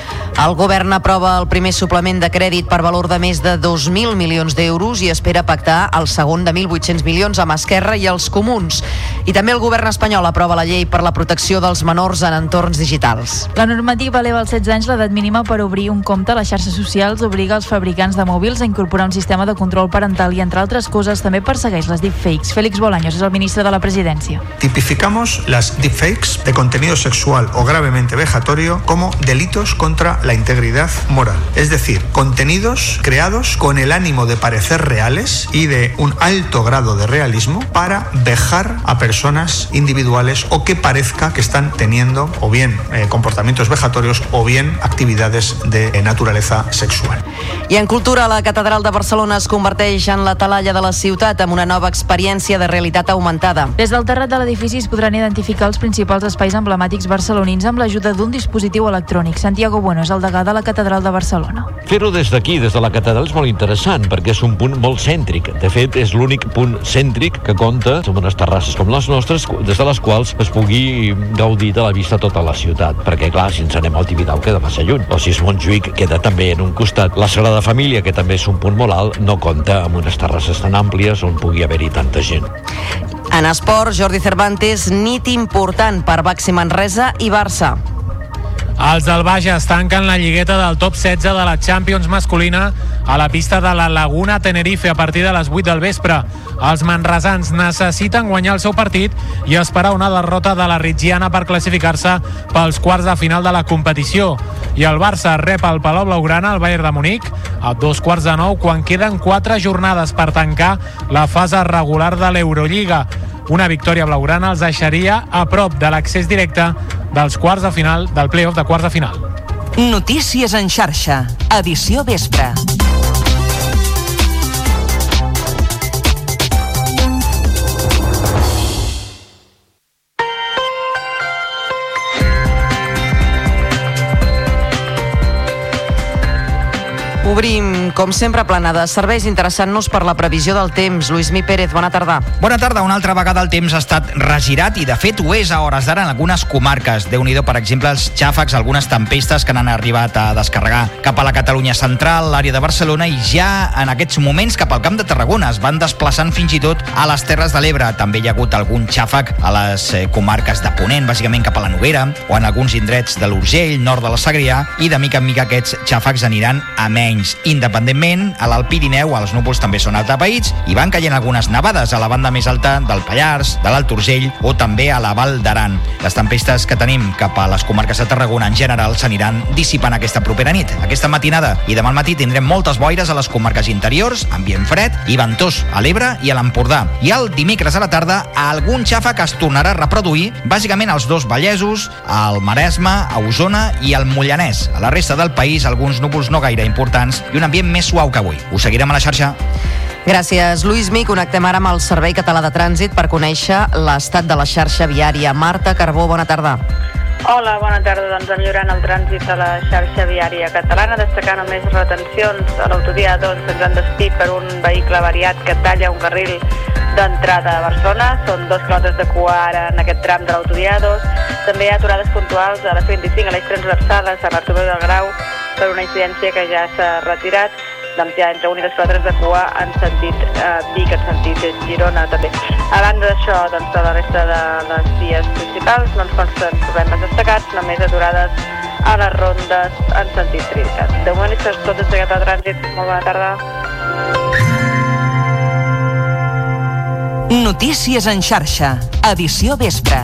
El govern aprova el primer suplement de crèdit per valor de més de dos mil milions d'euros i espera pactar el segon de mil vuit-cents milions amb Esquerra i els Comuns. I també el govern espanyol aprova la llei per la protecció dels menors en entorns digitals. La normativa eleva als setze anys l'edat mínima per obrir un compte a les xarxes socials, obliga els fabricants de mòbils a incorporar un sistema de control parental i, entre altres coses, també persegueix les deepfakes. Félix Bolaños és el ministre de la Presidència. Tipificamos las deepfakes de contenido sexual o gravemente vejatorio como delitos contra la integridad moral. Es decir, contenidos creados con el ánimo de parecer reales y de un alto grado de realismo para vejar a personas individuales o que parezca que están teniendo o bien eh, comportamientos vejatorios o bien actividades de eh, naturaleza sexual. I en cultura, la Catedral de Barcelona es converteix en la talalla de la ciutat amb una nova experiència de realitat augmentada. Des del terrat de l'edifici es podran identificar els principals espais emblemàtics barcelonins amb l'ajuda d'un dispositiu electrònic. Santiago Bueno és el degà de la Catedral de Barcelona. Fer-ho des d'aquí, des de la catedral, és molt interessant perquè és un punt molt cèntric. De fet, és l'únic punt cèntric que compta amb unes terrasses com les nostres, des de les quals es pugui gaudir de la vista a tota la ciutat. Perquè, clar, si ens anem al Tibidabo queda massa lluny. O si és Montjuïc, queda també en un costat. La Sagrada Família, que també és un punt molt alt, no compta amb unes terrasses tan àmplies on pugui haver-hi tanta gent. En esport, Jordi Cervantes, nit important per Baxi Manresa i Barça. Els del Bages tanquen la lligueta del top setze de la Champions masculina a la pista de la Laguna Tenerife a partir de les vuit del vespre. Els manresans necessiten guanyar el seu partit i esperar una derrota de la Ritgiana per classificar-se pels quarts de final de la competició. I el Barça rep al Palau Blaugrana el Bayern de Munic a dos quarts de nou quan queden quatre jornades per tancar la fase regular de l'Eurolliga. Una victòria blaugrana els deixaria a prop de l'accés directe dels quarts de final, del play-off de quarts de final. Notícies en xarxa, edició vespre. Obrim, com sempre, plana de serveis, interessant-nos per la previsió del temps. Lluís Mi Pérez, bona tarda. Bona tarda. Una altra vegada el temps ha estat regirat i, de fet, ho és a hores d'ara en algunes comarques. Déu-n'hi-do, per exemple, els xàfecs, algunes tempestes que n'han arribat a descarregar cap a la Catalunya central, l'àrea de Barcelona, i ja en aquests moments cap al Camp de Tarragona. Es van desplaçant fins i tot a les Terres de l'Ebre. També hi ha hagut algun xàfec a les eh, comarques de Ponent, bàsicament cap a la Noguera, o en alguns indrets de l'Urgell, nord de la Segrià, i de mica en mica aquests xàfecs aniran a menys. Independentment, a l'Alt Pirineu els núvols també són atapeïts i van caient algunes nevades a la banda més alta del Pallars, de l'Alt Urgell o també a la Val d'Aran. Les tempestes que tenim cap a les comarques de Tarragona en general s'aniran dissipant aquesta propera nit. Aquesta matinada i demà al matí tindrem moltes boires a les comarques interiors, ambient fred i ventós a l'Ebre i a l'Empordà. I el dimecres a la tarda algun xàfec es tornarà a reproduir, bàsicament als dos Vallesos, al Maresme, a Osona i al Mollanès. A la resta del país alguns núvols no gaire importants i un ambient més suau que avui. Us seguirem a la xarxa. Gràcies, Lluís Mi. Connectem ara amb el Servei Català de Trànsit per conèixer l'estat de la xarxa viària. Marta Carbó, bona tarda. Hola, bona tarda. Doncs millorant el trànsit a la xarxa viària catalana, destacant només retencions a l'autovia A dos a Sant Joan d'Espí per un vehicle variat que talla un carril d'entrada a Barcelona. Són dos quilòmetres de cua ara en aquest tram de l'autovia A dos. També hi ha aturades puntuals a la C vint-i-cinc, a l'eix transversal a Sant Bartomeu del Grau, per una incidència que ja s'ha retirat. Doncs hi ha entre un i dos quilòmetres de cua en sentit eh, Vic, en sentit Girona també. A banda d'això, doncs, a la resta de les vies principals no ens consten problemes destacats, només aturades a les rondes en sentit Trinitat. De moment això és tot des d'aquest trànsit. Molt bona tarda. Notícies en xarxa, edició vespre.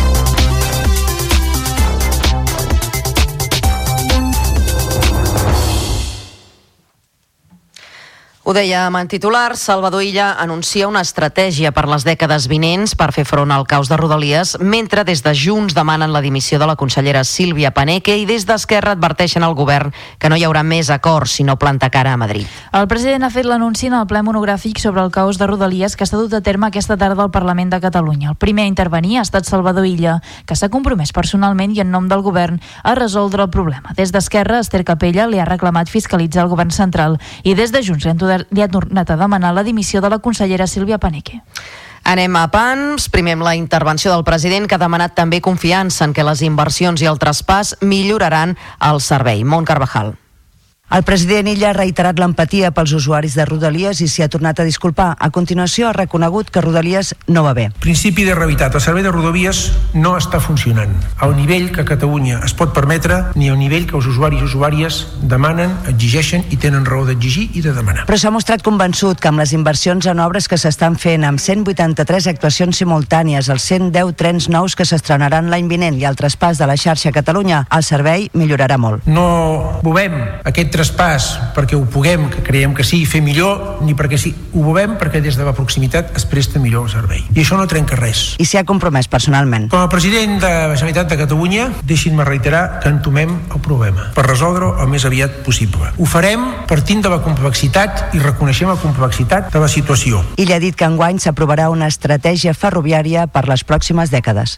Ho dèiem en titular, Salvador Illa anuncia una estratègia per les dècades vinents per fer front al caos de Rodalies, mentre des de Junts demanen la dimissió de la consellera Sílvia Paneque i des d'Esquerra adverteixen al govern que no hi haurà més acords si no planta cara a Madrid. El president ha fet l'anunci en el ple monogràfic sobre el caos de Rodalies que està dut a terme aquesta tarda al Parlament de Catalunya. El primer a intervenir ha estat Salvador Illa, que s'ha compromès personalment i en nom del govern a resoldre el problema. Des d'Esquerra, Esther Capella li ha reclamat fiscalitzar el govern central i des de Junts li han li ha tornat a demanar la dimissió de la consellera Sílvia Paneque. Anem a pams. Primer amb la intervenció del president, que ha demanat també confiança en que les inversions i el traspàs milloraran el servei. Mont Carvajal. El president Illa ha reiterat l'empatia pels usuaris de Rodalies i s'hi ha tornat a disculpar. A continuació ha reconegut que Rodalies no va bé. Principi de realitat. El servei de Rodalies no està funcionant al nivell que Catalunya es pot permetre ni al nivell que els usuaris i usuàries demanen, exigeixen i tenen raó d'exigir i de demanar. Però s'ha mostrat convençut que amb les inversions en obres que s'estan fent, amb cent vuitanta-tres actuacions simultànies, els cent deu trens nous que s'estrenaran l'any vinent i el traspàs de la xarxa a Catalunya, el servei millorarà molt. No movem aquest traspàs perquè ho puguem, que creiem que sí, fer millor, ni perquè sí. Ho movem perquè des de la proximitat es presta millor el servei. I això no trenca res. I s'hi ha compromès personalment. Com a president de la Generalitat de Catalunya, deixin-me reiterar que entomem el problema per resoldre el més aviat possible. Ho farem partint de la complexitat i reconeixem la complexitat de la situació. Illa ha dit que enguany s'aprovarà una estratègia ferroviària per les pròximes dècades.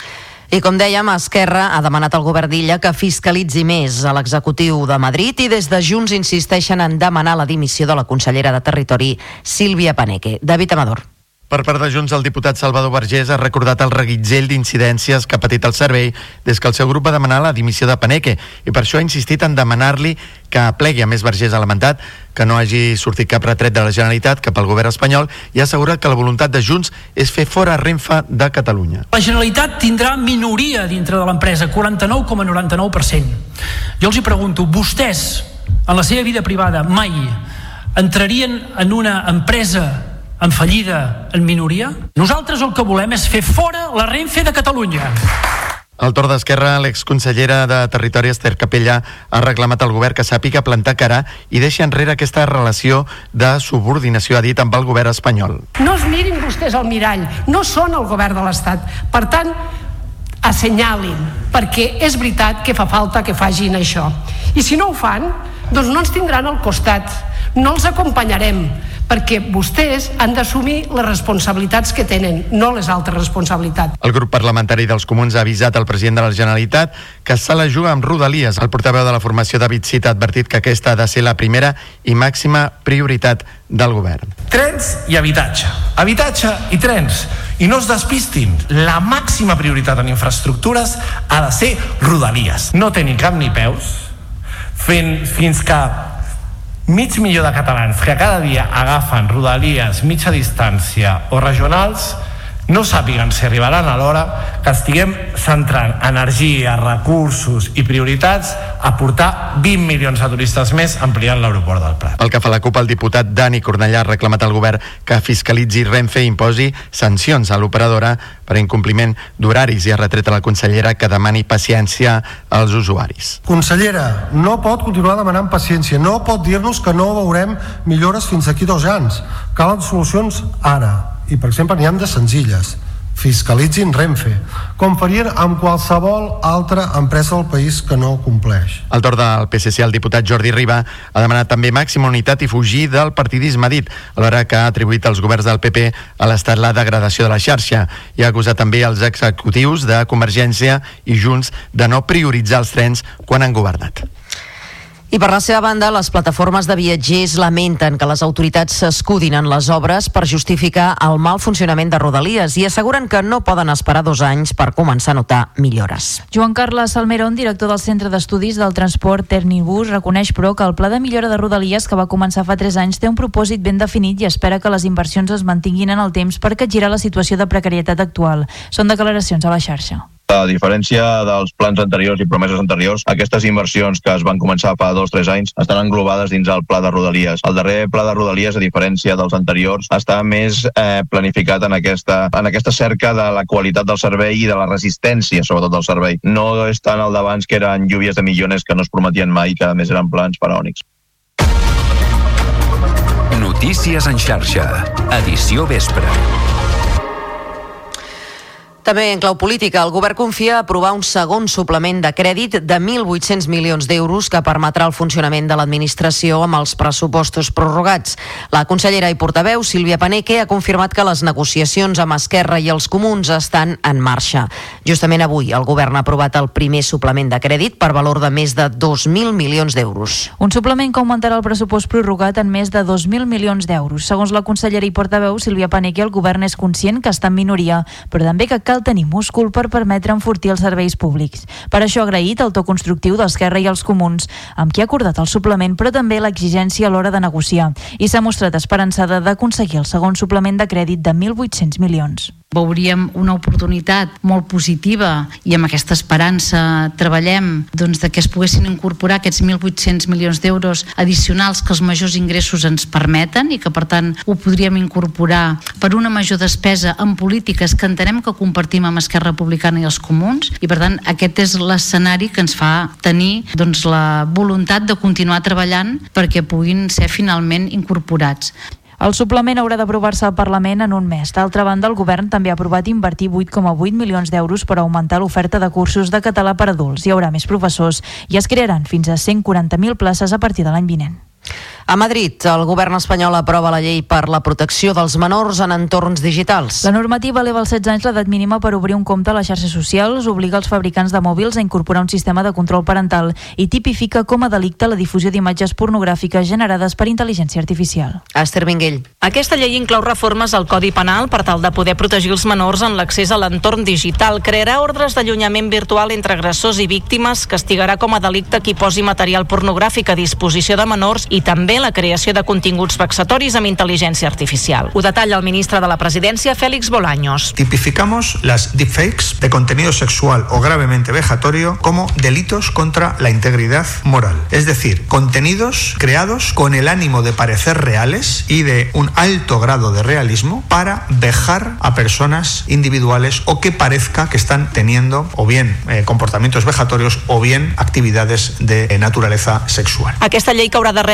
I com dèiem, Esquerra ha demanat al govern d'Illa que fiscalitzi més a l'executiu de Madrid i des de Junts insisteixen en demanar la dimissió de la consellera de Territori, Sílvia Paneque. David Amador. Per part de Junts, el diputat Salvador Vergés ha recordat el reguitzell d'incidències que ha patit el servei des que el seu grup va demanar la dimissió de Paneque i per això ha insistit en demanar-li que plegui. A més, Vergés ha lamentat que no hagi sortit cap retret de la Generalitat cap al govern espanyol i ha assegurat que la voluntat de Junts és fer fora Renfe de Catalunya. La Generalitat tindrà minoria dintre de l'empresa, quaranta-nou coma noranta-nou per cent. Jo els hi pregunto, vostès, en la seva vida privada, mai entrarien en una empresa en fallida en minoria? Nosaltres el que volem és fer fora la Renfe de Catalunya. Al torn d'Esquerra, l'exconsellera de Territori, Esther Capella, ha reclamat al govern que sàpiga plantar cara i deixi enrere aquesta relació de subordinació, ha dit, amb el govern espanyol. No es mirin vostès al mirall, no són el govern de l'Estat. Per tant, assenyalin, perquè és veritat que fa falta que facin això. I si no ho fan, doncs no ens tindran al costat, no els acompanyarem, perquè vostès han d'assumir les responsabilitats que tenen, no les altres responsabilitats. El grup parlamentari dels Comuns ha avisat al president de la Generalitat que se la juga amb Rodalies. El portaveu de la formació, David Cid, ha advertit que aquesta ha de ser la primera i màxima prioritat del govern. Trens i habitatge. Habitatge i trens. I no es despistin, la màxima prioritat en infraestructures ha de ser Rodalies. No té ni cap ni peus, fent, fins que mig milió de catalans que cada dia agafen Rodalies, mitja distància o regionals no sàpiguen si arribaran a l'hora, que estiguem centrant energia, recursos i prioritats a portar vint milions de turistes més ampliant l'aeroport del Prat. Pel que fa a la CUP, el diputat Dani Cornellà ha reclamat al govern que fiscalitzi Renfe i imposi sancions a l'operadora per incompliment d'horaris i ha retret a la consellera que demani paciència als usuaris. Consellera, no pot continuar demanant paciència, no pot dir-nos que no veurem millores fins aquí dos anys. Calen solucions ara. I, per exemple, n'hi ha de senzilles. Fiscalitzin Renfe, com farien amb qualsevol altra empresa del país que no compleix. Al torn del P S C, el diputat Jordi Riba ha demanat també màxima unitat i fugir del partidisme, dit, alhora que ha atribuït als governs del P P a l'Estat la degradació de la xarxa i ha acusat també els executius de Convergència i Junts de no prioritzar els trens quan han governat. I per la seva banda, les plataformes de viatgers lamenten que les autoritats s'escudin en les obres per justificar el mal funcionament de Rodalies i asseguren que no poden esperar dos anys per començar a notar millores. Joan Carles Salmerón, director del Centre d'Estudis del Transport Ternibus, reconeix però que el pla de millora de Rodalies que va començar fa tres anys té un propòsit ben definit i espera que les inversions es mantinguin en el temps per capgirar la situació de precarietat actual. Són declaracions a la xarxa. A diferència dels plans anteriors i promeses anteriors, aquestes inversions que es van començar fa dos o tres anys estan englobades dins el pla de Rodalies. El darrer pla de Rodalies, a diferència dels anteriors, està més eh, planificat en aquesta, en aquesta cerca de la qualitat del servei i de la resistència, sobretot del servei. No és tant el d'abans, que eren lluvies de millones que no es prometien mai, que a més eren plans faraònics. Notícies en xarxa, edició vespre. També en clau política, el govern confia aprovar un segon suplement de crèdit de mil vuit-cents milions d'euros que permetrà el funcionament de l'administració amb els pressupostos prorrogats. La consellera i portaveu, Sílvia Paneque, ha confirmat que les negociacions amb Esquerra i els Comuns estan en marxa. Justament avui, el govern ha aprovat el primer suplement de crèdit per valor de més de dos mil milions d'euros. Un suplement que augmentarà el pressupost prorrogat en més de dos mil milions d'euros. Segons la consellera i portaveu, Sílvia Paneque, el govern és conscient que està en minoria, però també que cal tenir múscul per permetre enfortir els serveis públics. Per això ha agraït el to constructiu d'Esquerra i els Comuns, amb qui ha acordat el suplement, però també l'exigència a l'hora de negociar. I s'ha mostrat esperançada d'aconseguir el segon suplement de crèdit de mil vuit-cents milions. Veuríem una oportunitat molt positiva i amb aquesta esperança treballem doncs, de que es poguessin incorporar aquests mil vuit-cents milions d'euros addicionals que els majors ingressos ens permeten i que per tant ho podríem incorporar per una major despesa en polítiques que entenem que compartim amb Esquerra Republicana i els Comuns i per tant aquest és l'escenari que ens fa tenir doncs, la voluntat de continuar treballant perquè puguin ser finalment incorporats. El suplement haurà d'aprovar-se al Parlament en un mes. D'altra banda, el govern també ha aprovat invertir vuit coma vuit milions d'euros per augmentar l'oferta de cursos de català per adults. Hi haurà més professors i es crearan fins a cent quaranta mil places a partir de l'any vinent. A Madrid, el govern espanyol aprova la llei per la protecció dels menors en entorns digitals. La normativa eleva als setze anys l'edat mínima per obrir un compte a les xarxes socials, obliga els fabricants de mòbils a incorporar un sistema de control parental i tipifica com a delicte la difusió d'imatges pornogràfiques generades per intel·ligència artificial. Esther Minguell. Aquesta llei inclou reformes al Codi Penal per tal de poder protegir els menors en l'accés a l'entorn digital. Crearà ordres d'allunyament virtual entre agressors i víctimes, castigarà com a delicte qui posi material pornogràfic a disposició de menors i també la creació de continguts vexatoris amb intel·ligència artificial. Ho detalla el ministre de la Presidència, Félix Bolaños. Tipificamos las deepfakes de contenido sexual o gravemente vejatorio como delitos contra la integridad moral. Es decir, contenidos creados con el ánimo de parecer reales y de un alto grado de realismo para vejar a personas individuales o que parezca que están teniendo o bien eh, comportamientos vejatorios o bien actividades de eh, naturaleza sexual. Aquesta llei que haurà de rebre el vistiplau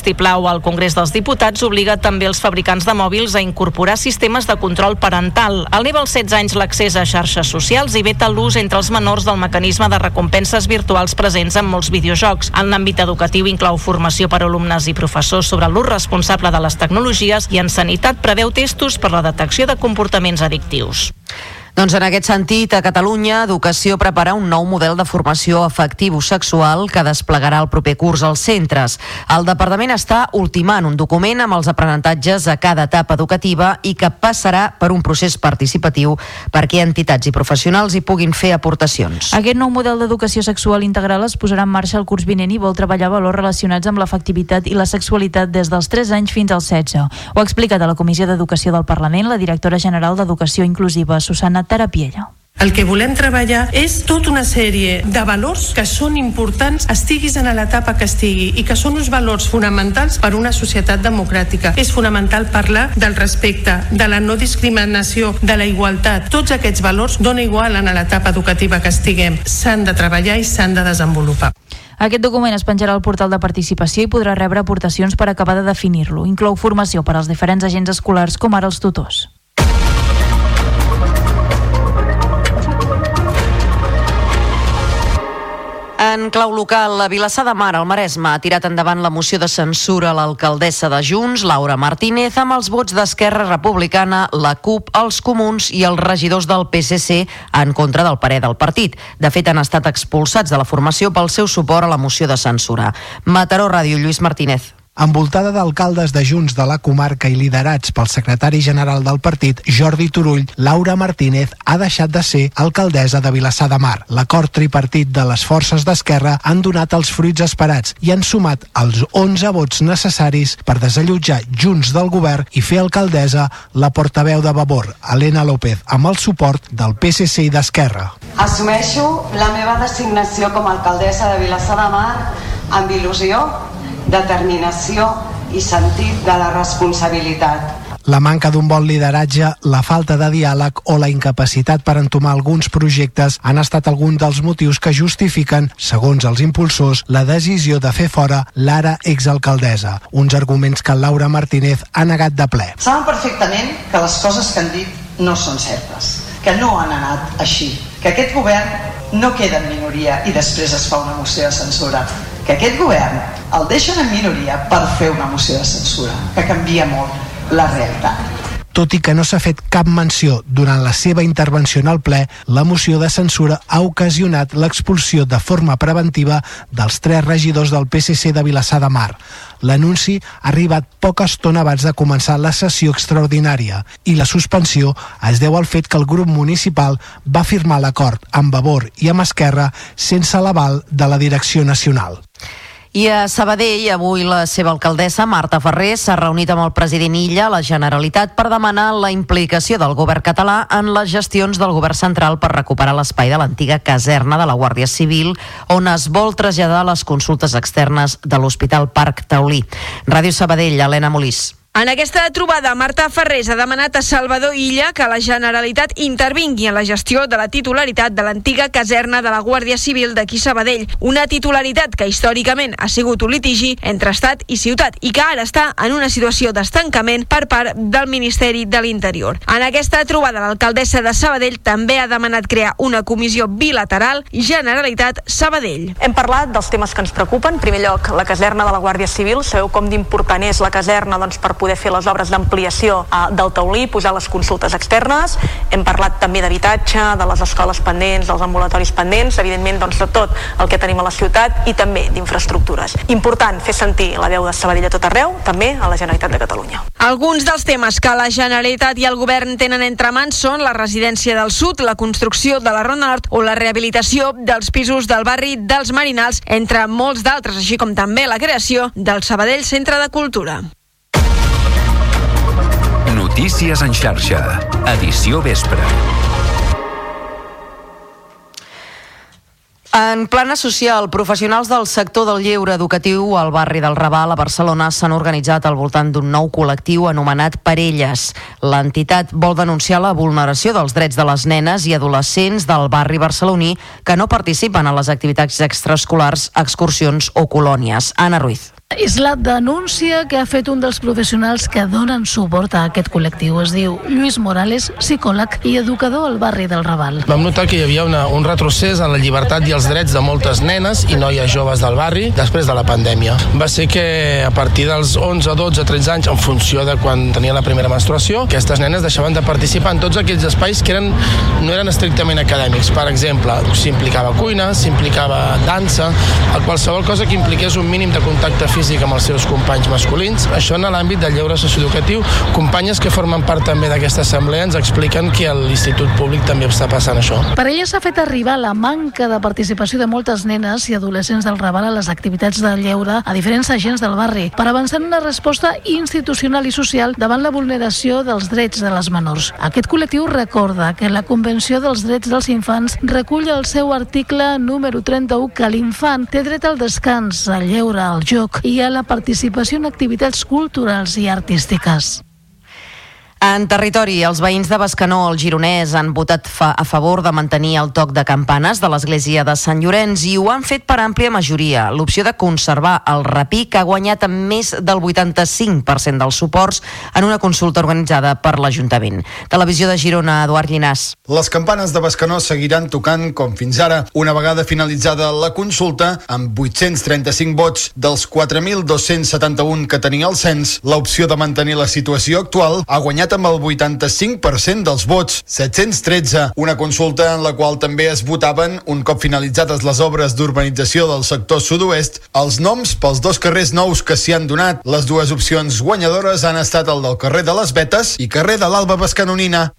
vistiplau al Congrés dels Diputats obliga també els fabricants de mòbils a incorporar sistemes de control parental. Al nivell setze anys l'accés a xarxes socials i veta l'ús entre els menors del mecanisme de recompenses virtuals presents en molts videojocs. En l'àmbit educatiu inclou formació per a alumnes i professors sobre l'ús responsable de les tecnologies i en sanitat preveu testos per la detecció de comportaments addictius. Doncs en aquest sentit, a Catalunya, Educació prepara un nou model de formació afectivo-sexual que desplegarà el proper curs als centres. El departament està ultimant un document amb els aprenentatges a cada etapa educativa i que passarà per un procés participatiu perquè entitats i professionals hi puguin fer aportacions. Aquest nou model d'educació sexual integral es posarà en marxa el curs vinent i vol treballar valors relacionats amb l'afectivitat i la sexualitat des dels tres anys fins als setze. Ho ha explicat a la Comissió d'Educació del Parlament la directora general d'Educació Inclusiva, Susana Tarapiella. El que volem treballar és tota una sèrie de valors que són importants, estiguis en l'etapa que estigui, i que són uns valors fonamentals per a una societat democràtica. És fonamental parlar del respecte, de la no discriminació, de la igualtat. Tots aquests valors dona igual en l'etapa educativa que estiguem. S'han de treballar i s'han de desenvolupar. Aquest document es penjarà al portal de participació i podrà rebre aportacions per acabar de definir-lo. Inclou formació per als diferents agents escolars, com ara els tutors. En clau local, la Vilassar de Mar, al Maresme, ha tirat endavant la moció de censura a l'alcaldessa de Junts, Laura Martínez, amb els vots d'Esquerra Republicana, la CUP, els Comuns i els regidors del P S C en contra del parer del partit. De fet, han estat expulsats de la formació pel seu suport a la moció de censura. Mataró Ràdio, Lluís Martínez. Envoltada d'alcaldes de Junts de la comarca i liderats pel secretari general del partit, Jordi Turull, Laura Martínez ha deixat de ser alcaldessa de Vilassar de Mar. L'acord tripartit de les forces d'Esquerra han donat els fruits esperats i han sumat els onze vots necessaris per desallotjar Junts del govern i fer alcaldessa la portaveu de Vavor, Helena López, amb el suport del P S C i d'Esquerra. Assumeixo la meva designació com a alcaldessa de Vilassar de Mar amb il·lusió, determinació i sentit de la responsabilitat. La manca d'un bon lideratge, la falta de diàleg o la incapacitat per entomar alguns projectes han estat alguns dels motius que justifiquen, segons els impulsors, la decisió de fer fora l'ara exalcaldessa. Uns arguments que Laura Martínez ha negat de ple. Saben perfectament que les coses que han dit no són certes, que no han anat així, que aquest govern no queda en minoria i després es fa una moció de censura, que aquest govern el deixen en minoria per fer una moció de censura, que canvia molt la realitat. Tot i que no s'ha fet cap menció durant la seva intervenció en el ple, la moció de censura ha ocasionat l'expulsió de forma preventiva dels tres regidors del P S C de Vilassar de Mar. L'anunci ha arribat poca estona abans de començar la sessió extraordinària i la suspensió es deu al fet que el grup municipal va firmar l'acord amb Vavor i amb Esquerra sense l'aval de la direcció nacional. I a Sabadell, avui la seva alcaldessa, Marta Ferrer, s'ha reunit amb el president Illa a la Generalitat per demanar la implicació del govern català en les gestions del govern central per recuperar l'espai de l'antiga caserna de la Guàrdia Civil, on es vol traslladar les consultes externes de l'Hospital Parc Taulí. Ràdio Sabadell, Helena Molís. En aquesta trobada, Marta Ferrés ha demanat a Salvador Illa que la Generalitat intervingui en la gestió de la titularitat de l'antiga caserna de la Guàrdia Civil d'aquí Sabadell, una titularitat que històricament ha sigut un litigi entre Estat i ciutat i que ara està en una situació d'estancament per part del Ministeri de l'Interior. En aquesta trobada, l'alcaldessa de Sabadell també ha demanat crear una comissió bilateral Generalitat-Sabadell. Hem parlat dels temes que ens preocupen. En primer lloc, la caserna de la Guàrdia Civil. Sabeu com d'important és la caserna doncs, per poder poder fer les obres d'ampliació uh, del taulí, posar les consultes externes. Hem parlat també d'habitatge, de les escoles pendents, dels ambulatoris pendents, evidentment doncs, de tot el que tenim a la ciutat i també d'infraestructures. Important fer sentir la veu de Sabadell a tot arreu, també a la Generalitat de Catalunya. Alguns dels temes que la Generalitat i el govern tenen entre mans són la residència del sud, la construcció de la Ronda Nord o la rehabilitació dels pisos del barri dels Marinals, entre molts d'altres, així com també la creació del Sabadell Centre de Cultura. Notícies en xarxa, edició vespre. En plana social, professionals del sector del lleure educatiu al barri del Raval a Barcelona s'han organitzat al voltant d'un nou col·lectiu anomenat Parelles. L'entitat vol denunciar la vulneració dels drets de les nenes i adolescents del barri barceloní que no participen en les activitats extraescolars, excursions o colònies. Anna Ruiz. És la denúncia que ha fet un dels professionals que donen suport a aquest col·lectiu. Es diu Lluís Morales, psicòleg i educador al barri del Raval. Vam notar que hi havia una, un retrocés en la llibertat i els drets de moltes nenes i noies joves del barri després de la pandèmia. Va ser que a partir dels onze, dotze, tretze anys, en funció de quan tenia la primera menstruació, aquestes nenes deixaven de participar en tots aquells espais que eren, no eren estrictament acadèmics. Per exemple, s'implicava cuina, s'implicava dansa, a qualsevol cosa que impliqués un mínim de contacte físic amb els seus companys masculins. Això en l'àmbit del lleure socioeducatiu. Companyes que formen part també d'aquesta assemblea ens expliquen que a l'Institut Públic també està passant això. Per ella s'ha fet arribar la manca de participació de moltes nenes i adolescents del Raval a les activitats de lleure a diferents agents del barri per avançar en una resposta institucional i social davant la vulneració dels drets de les menors. Aquest col·lectiu recorda que la Convenció dels Drets dels Infants recull al seu article número trenta-u que l'infant té dret al descans, al lleure, al joc i a la participació en activitats culturals i artístiques. En territori, els veïns de Bescanó, al Gironès, han votat fa a favor de mantenir el toc de campanes de l'església de Sant Llorenç i ho han fet per àmplia majoria. L'opció de conservar el repic ha guanyat amb més del vuitanta-cinc per cent dels suports en una consulta organitzada per l'Ajuntament. Televisió de Girona, Eduard Llinàs. Les campanes de Bescanó seguiran tocant com fins ara, una vegada finalitzada la consulta, amb vuit-cents trenta-cinc vots dels quatre mil dos-cents setanta-un que tenia el cens. L'opció de mantenir la situació actual ha guanyat amb el vuitanta-cinc per cent dels vots, set-cents tretze, una consulta en la qual també es votaven, un cop finalitzades les obres d'urbanització del sector sud-oest, els noms pels dos carrers nous que s'hi han donat. Les dues opcions guanyadores han estat el del carrer de les Vetes i carrer de l'Alba Bescanonina.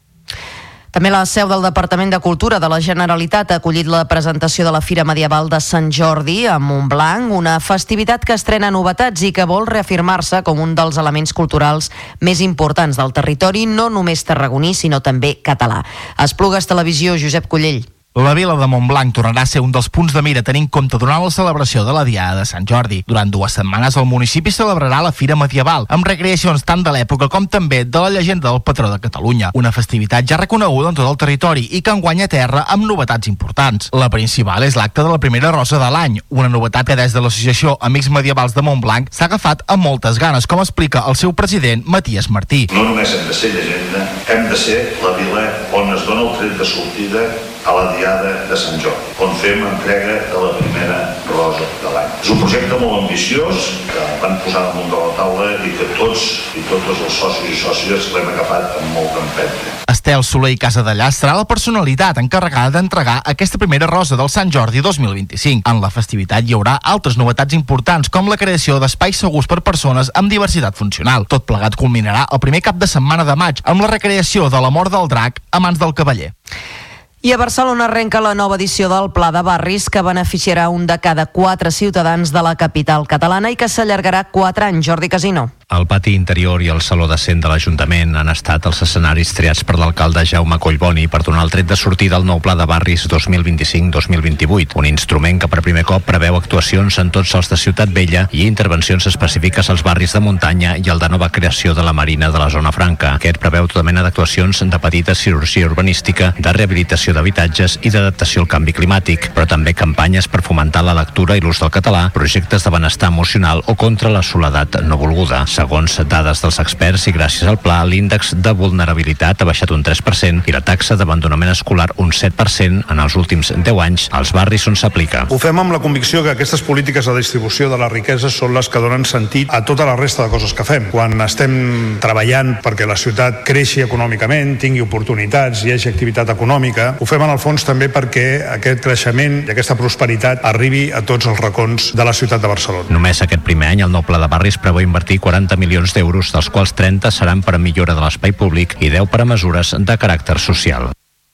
També la seu del Departament de Cultura de la Generalitat ha acollit la presentació de la Fira Medieval de Sant Jordi a Montblanc, una festivitat que estrena novetats i que vol reafirmar-se com un dels elements culturals més importants del territori, no només tarragoní, sinó també català. Esplugues Televisió, Josep Collell. La vila de Montblanc tornarà a ser un dels punts de mira tenint en compte durant la celebració de la Diada de Sant Jordi. Durant dues setmanes el municipi celebrarà la Fira Medieval, amb recreacions tant de l'època com també de la llegenda del patró de Catalunya. Una festivitat ja reconeguda en tot el territori i que enguanya terra amb novetats importants. La principal és l'acte de la primera rosa de l'any, una novetat que des de l'associació Amics Medievals de Montblanc s'ha agafat amb moltes ganes, com explica el seu president Matías Martí. No només hem de ser llegenda, hem de ser la vila on es dona el tret de sortida a la Diada de Sant Jordi, on fem entrega de la primera rosa de l'any. És un projecte molt ambiciós que van posar damunt de la taula i que tots i totes els socis i sòcies l'hem agafat amb molta empenta. Estel Soler i Casadellà serà la personalitat encarregada d'entregar aquesta primera rosa del Sant Jordi dos mil vint-i-cinc. En la festivitat hi haurà altres novetats importants, com la creació d'espais segurs per persones amb diversitat funcional. Tot plegat culminarà el primer cap de setmana de maig amb la recreació de la mort del drac a mans del cavaller. I a Barcelona arrenca la nova edició del Pla de Barris, que beneficiarà un de cada quatre ciutadans de la capital catalana i que s'allargarà quatre anys. Jordi Casino. El pati interior i el saló de cent de l'Ajuntament han estat els escenaris triats per l'alcalde Jaume Collboni per donar el tret de sortida al nou Pla de Barris dos mil vint-i-cinc dos mil vint-i-vuit, un instrument que per primer cop preveu actuacions en tots els de Ciutat Vella i intervencions específiques als barris de muntanya i el de nova creació de la Marina de la Zona Franca. Aquest preveu tota mena d'actuacions de petita cirurgia urbanística, de rehabilitació d'habitatges i d'adaptació al canvi climàtic, però també campanyes per fomentar la lectura i l'ús del català, projectes de benestar emocional o contra la soledat no volguda. Segons dades dels experts i gràcies al pla, l'índex de vulnerabilitat ha baixat un tres per cent i la taxa d'abandonament escolar un set per cent en els últims deu anys als barris on s'aplica. Ho fem amb la convicció que aquestes polítiques de distribució de la riquesa són les que donen sentit a tota la resta de coses que fem. Quan estem treballant perquè la ciutat creixi econòmicament, tingui oportunitats, hi hagi activitat econòmica, ho fem en el fons també perquè aquest creixement i aquesta prosperitat arribi a tots els racons de la ciutat de Barcelona. Només aquest primer any el nou Pla de Barris preveu invertir quaranta milions d'euros, dels quals trenta seran per a millora de l'espai públic i deu per a mesures de caràcter social.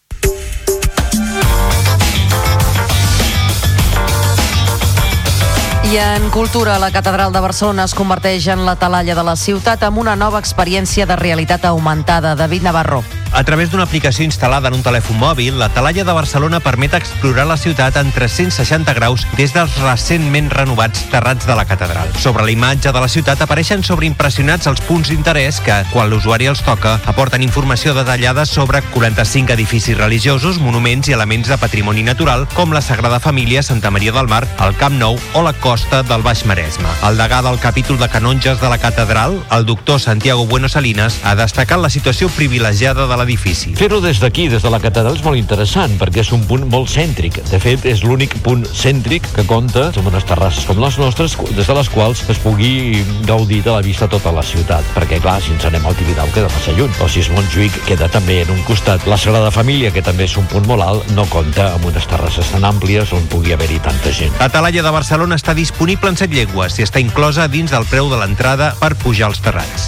I en cultura, la Catedral de Barcelona es converteix en la talaia de la ciutat amb una nova experiència de realitat augmentada. David Navarro. A través d'una aplicació instal·lada en un telèfon mòbil, la Talaia de Barcelona permet explorar la ciutat en tres-cents seixanta graus des dels recentment renovats terrats de la catedral. Sobre la imatge de la ciutat apareixen sobreimpressionats els punts d'interès que, quan l'usuari els toca, aporten informació detallada sobre quaranta-cinc edificis religiosos, monuments i elements de patrimoni natural, com la Sagrada Família, Santa Maria del Mar, el Camp Nou o la costa del Baix Maresme. El degà del capítol de canonges de la catedral, el doctor Santiago Bueno Salinas, ha destacat la situació privilegiada de l'edifici. Fer-ho des d'aquí, des de la catedral, és molt interessant, perquè és un punt molt cèntric. De fet, és l'únic punt cèntric que compta amb unes terrasses com les nostres, des de les quals es pugui gaudir de la vista a tota la ciutat. Perquè, clar, si ens anem al Tibidabo queda massa lluny, o si és Montjuïc queda també en un costat. La Sagrada Família, que també és un punt molt alt, no compta amb unes terrasses tan àmplies on pugui haver-hi tanta gent. La Talaia de Barcelona està disponible en set llengües i està inclosa dins del preu de l'entrada per pujar als terrats.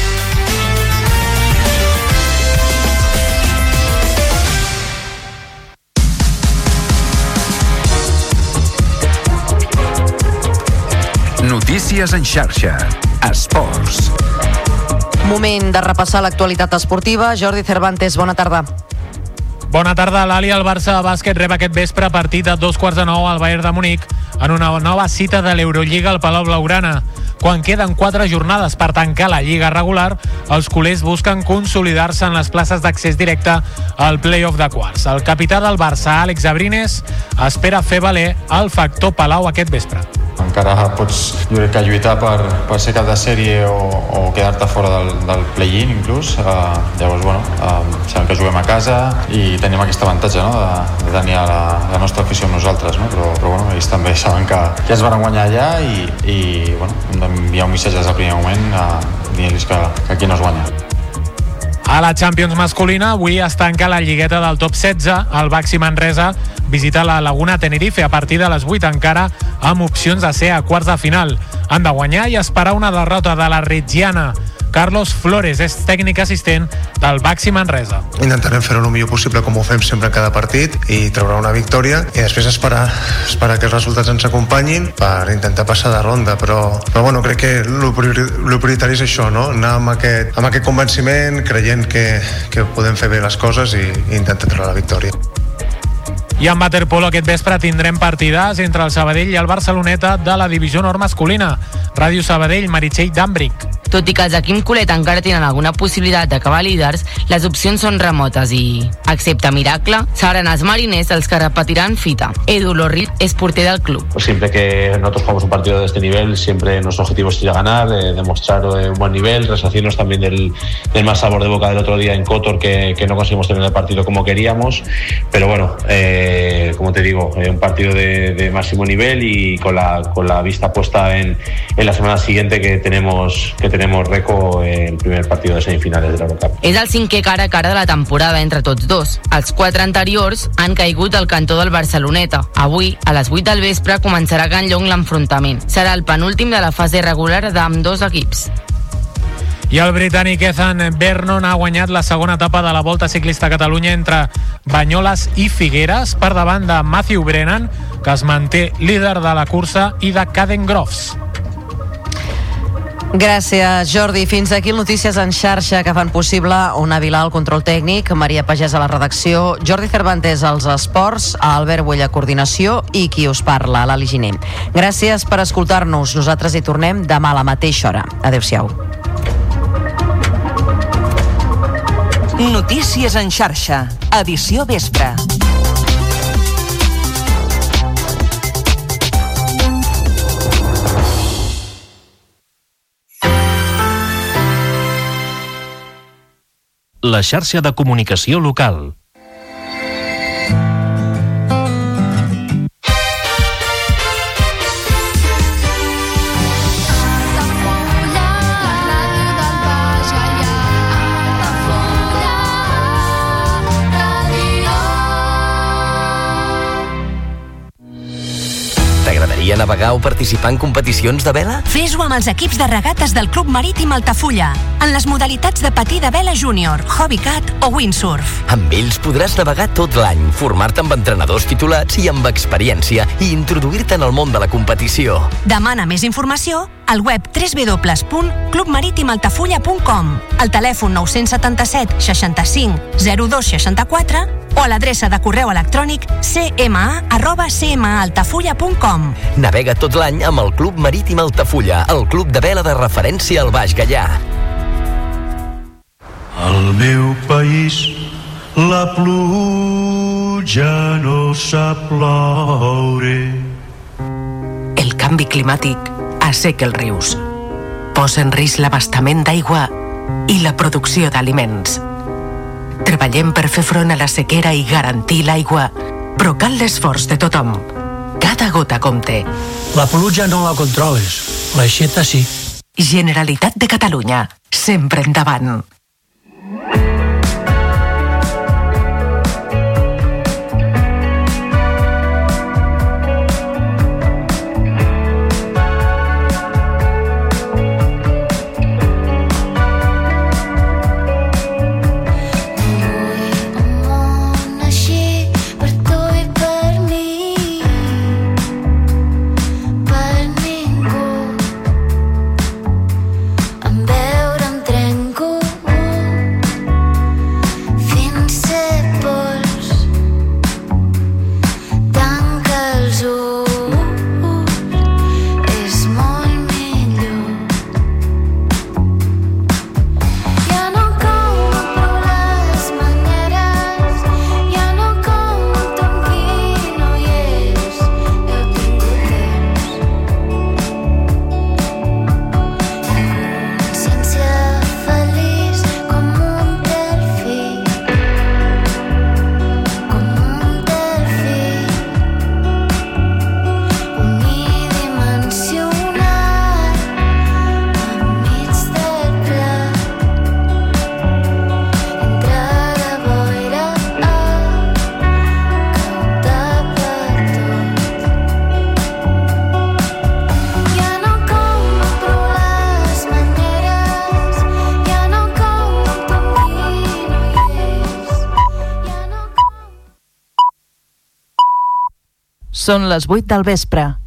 Notícies en xarxa. Esports. Moment de repassar l'actualitat esportiva. Jordi Cervantes, bona tarda. Bona tarda, l'Ali. El Barça de bàsquet rep aquest vespre a partir de dos quarts de nou al Bayern de Munic en una nova cita de l'Eurolliga al Palau Blaugrana. Quan queden quatre jornades per tancar la lliga regular, els culers busquen consolidar-se en les places d'accés directe al play-off de quarts. El capità del Barça, Àlex Abrines, espera fer valer el factor Palau aquest vespre. Encara pots, jo crec que lluitar per, per ser cap de sèrie o, o quedar-te fora del, del play-in inclús. Uh, llavors, bueno, uh, sabem que juguem a casa i tenim aquest avantatge, no?, de, de tenir la, la nostra afició amb nosaltres, no? Però, però bueno, ells també saben que ja es van guanyar allà i, i bueno, hem d'enviar un missatge des del primer moment uh, dient-los que, que aquí no es guanya. A la Champions masculina, avui es tanca la lligueta del top setze. El Baxi Manresa visita la Laguna Tenerife a partir de les vuit, encara amb opcions de ser a quarts de final. Han de guanyar i esperar una derrota de la Reggiana. Carlos Flores és tècnic assistent del Baxi Manresa. Intentarem fer-ho el millor possible, com ho fem sempre en cada partit, i treure una victòria i després esperar, esperar que els resultats ens acompanyin per intentar passar de ronda, però, però bueno, crec que el priori, prioritari és això, no? Anar amb aquest, amb aquest convenciment, creient que, que podem fer bé les coses i, i intentar treure la victòria. I en waterpolo aquest vespre tindrem partides entre el Sabadell i el Barceloneta de la divisió nord masculina. Ràdio Sabadell, Meritxell Dàmbric. Tot i que els d'Equim Colet encara tenen alguna possibilitat d'acabar líders, les opcions són remotes i, excepte miracle, seran els mariners els que repetiran fita. Edu Lorri és porter del club. Siempre que nosotros jugamos un partido de este nivel, siempre nuestro objetivo es ir a ganar, eh, demostrar eh, un buen nivel, resarcirnos también del, del mal sabor de boca del otro día en Kotor, que, que no conseguimos tener el partido como queríamos, pero bueno, eh, como te digo, eh, un partido de, de máximo nivel y con la, con la vista puesta en, en la semana siguiente que tenemos, que tenemos tenemos Reco el primer partido de semifinales de l'Eurocup. És el cinquè cara a cara de la temporada entre tots dos. Els quatre anteriors han caigut al cantó del Barceloneta. Avui, a les vuit del vespre, començarà a Can Llong l'enfrontament. Serà el penúltim de la fase regular d'ambdós equips. I el britànic Ethan Vernon ha guanyat la segona etapa de la Volta Ciclista a Catalunya entre Banyoles i Figueres per davant de Matthew Brennan, que es manté líder de la cursa, i de Caden Groves. Gràcies, Jordi. Fins aquí el Notícies en xarxa que fan possible Ona Vilà al control tècnic, Maria Pagès a la redacció, Jordi Cervantes als esports, Albert Buell a coordinació i qui us parla, l'Ali Giner. Gràcies per escoltar-nos. Nosaltres hi tornem demà a la mateixa hora. Adéu-siau. Notícies en xarxa, edició vespre. La xarxa de comunicació local. T'agradaria T'agradaria navegar o participar en competicions de vela? Fes-ho amb els equips de regates del Club Marítim Altafulla, en les modalitats de patí de vela júnior, hobbycat o windsurf. Amb ells podràs navegar tot l'any, formar-te amb entrenadors titulats i amb experiència i introduir-te en el món de la competició. Demana més informació al web w w w punt club marítim altafulla punt com, al telèfon nou set set seixanta-cinc zero dos seixanta-quatre o a l'adreça de correu electrònic c m a arroba c m a altafulla punt com. Navega tot l'any amb el Club Marítim Altafulla, el club de vela de referència al Baix Gaià. Al meu país la pluja no sap ploure. El canvi climàtic asseca els rius, posa en risc l'abastament d'aigua i la producció d'aliments. Treballem per fer front a la sequera i garantir l'aigua, però cal l'esforç de tothom. Cada gota compte. La pluja no la controles, l'aixeta sí. Generalitat de Catalunya, sempre endavant. Són les vuit del vespre.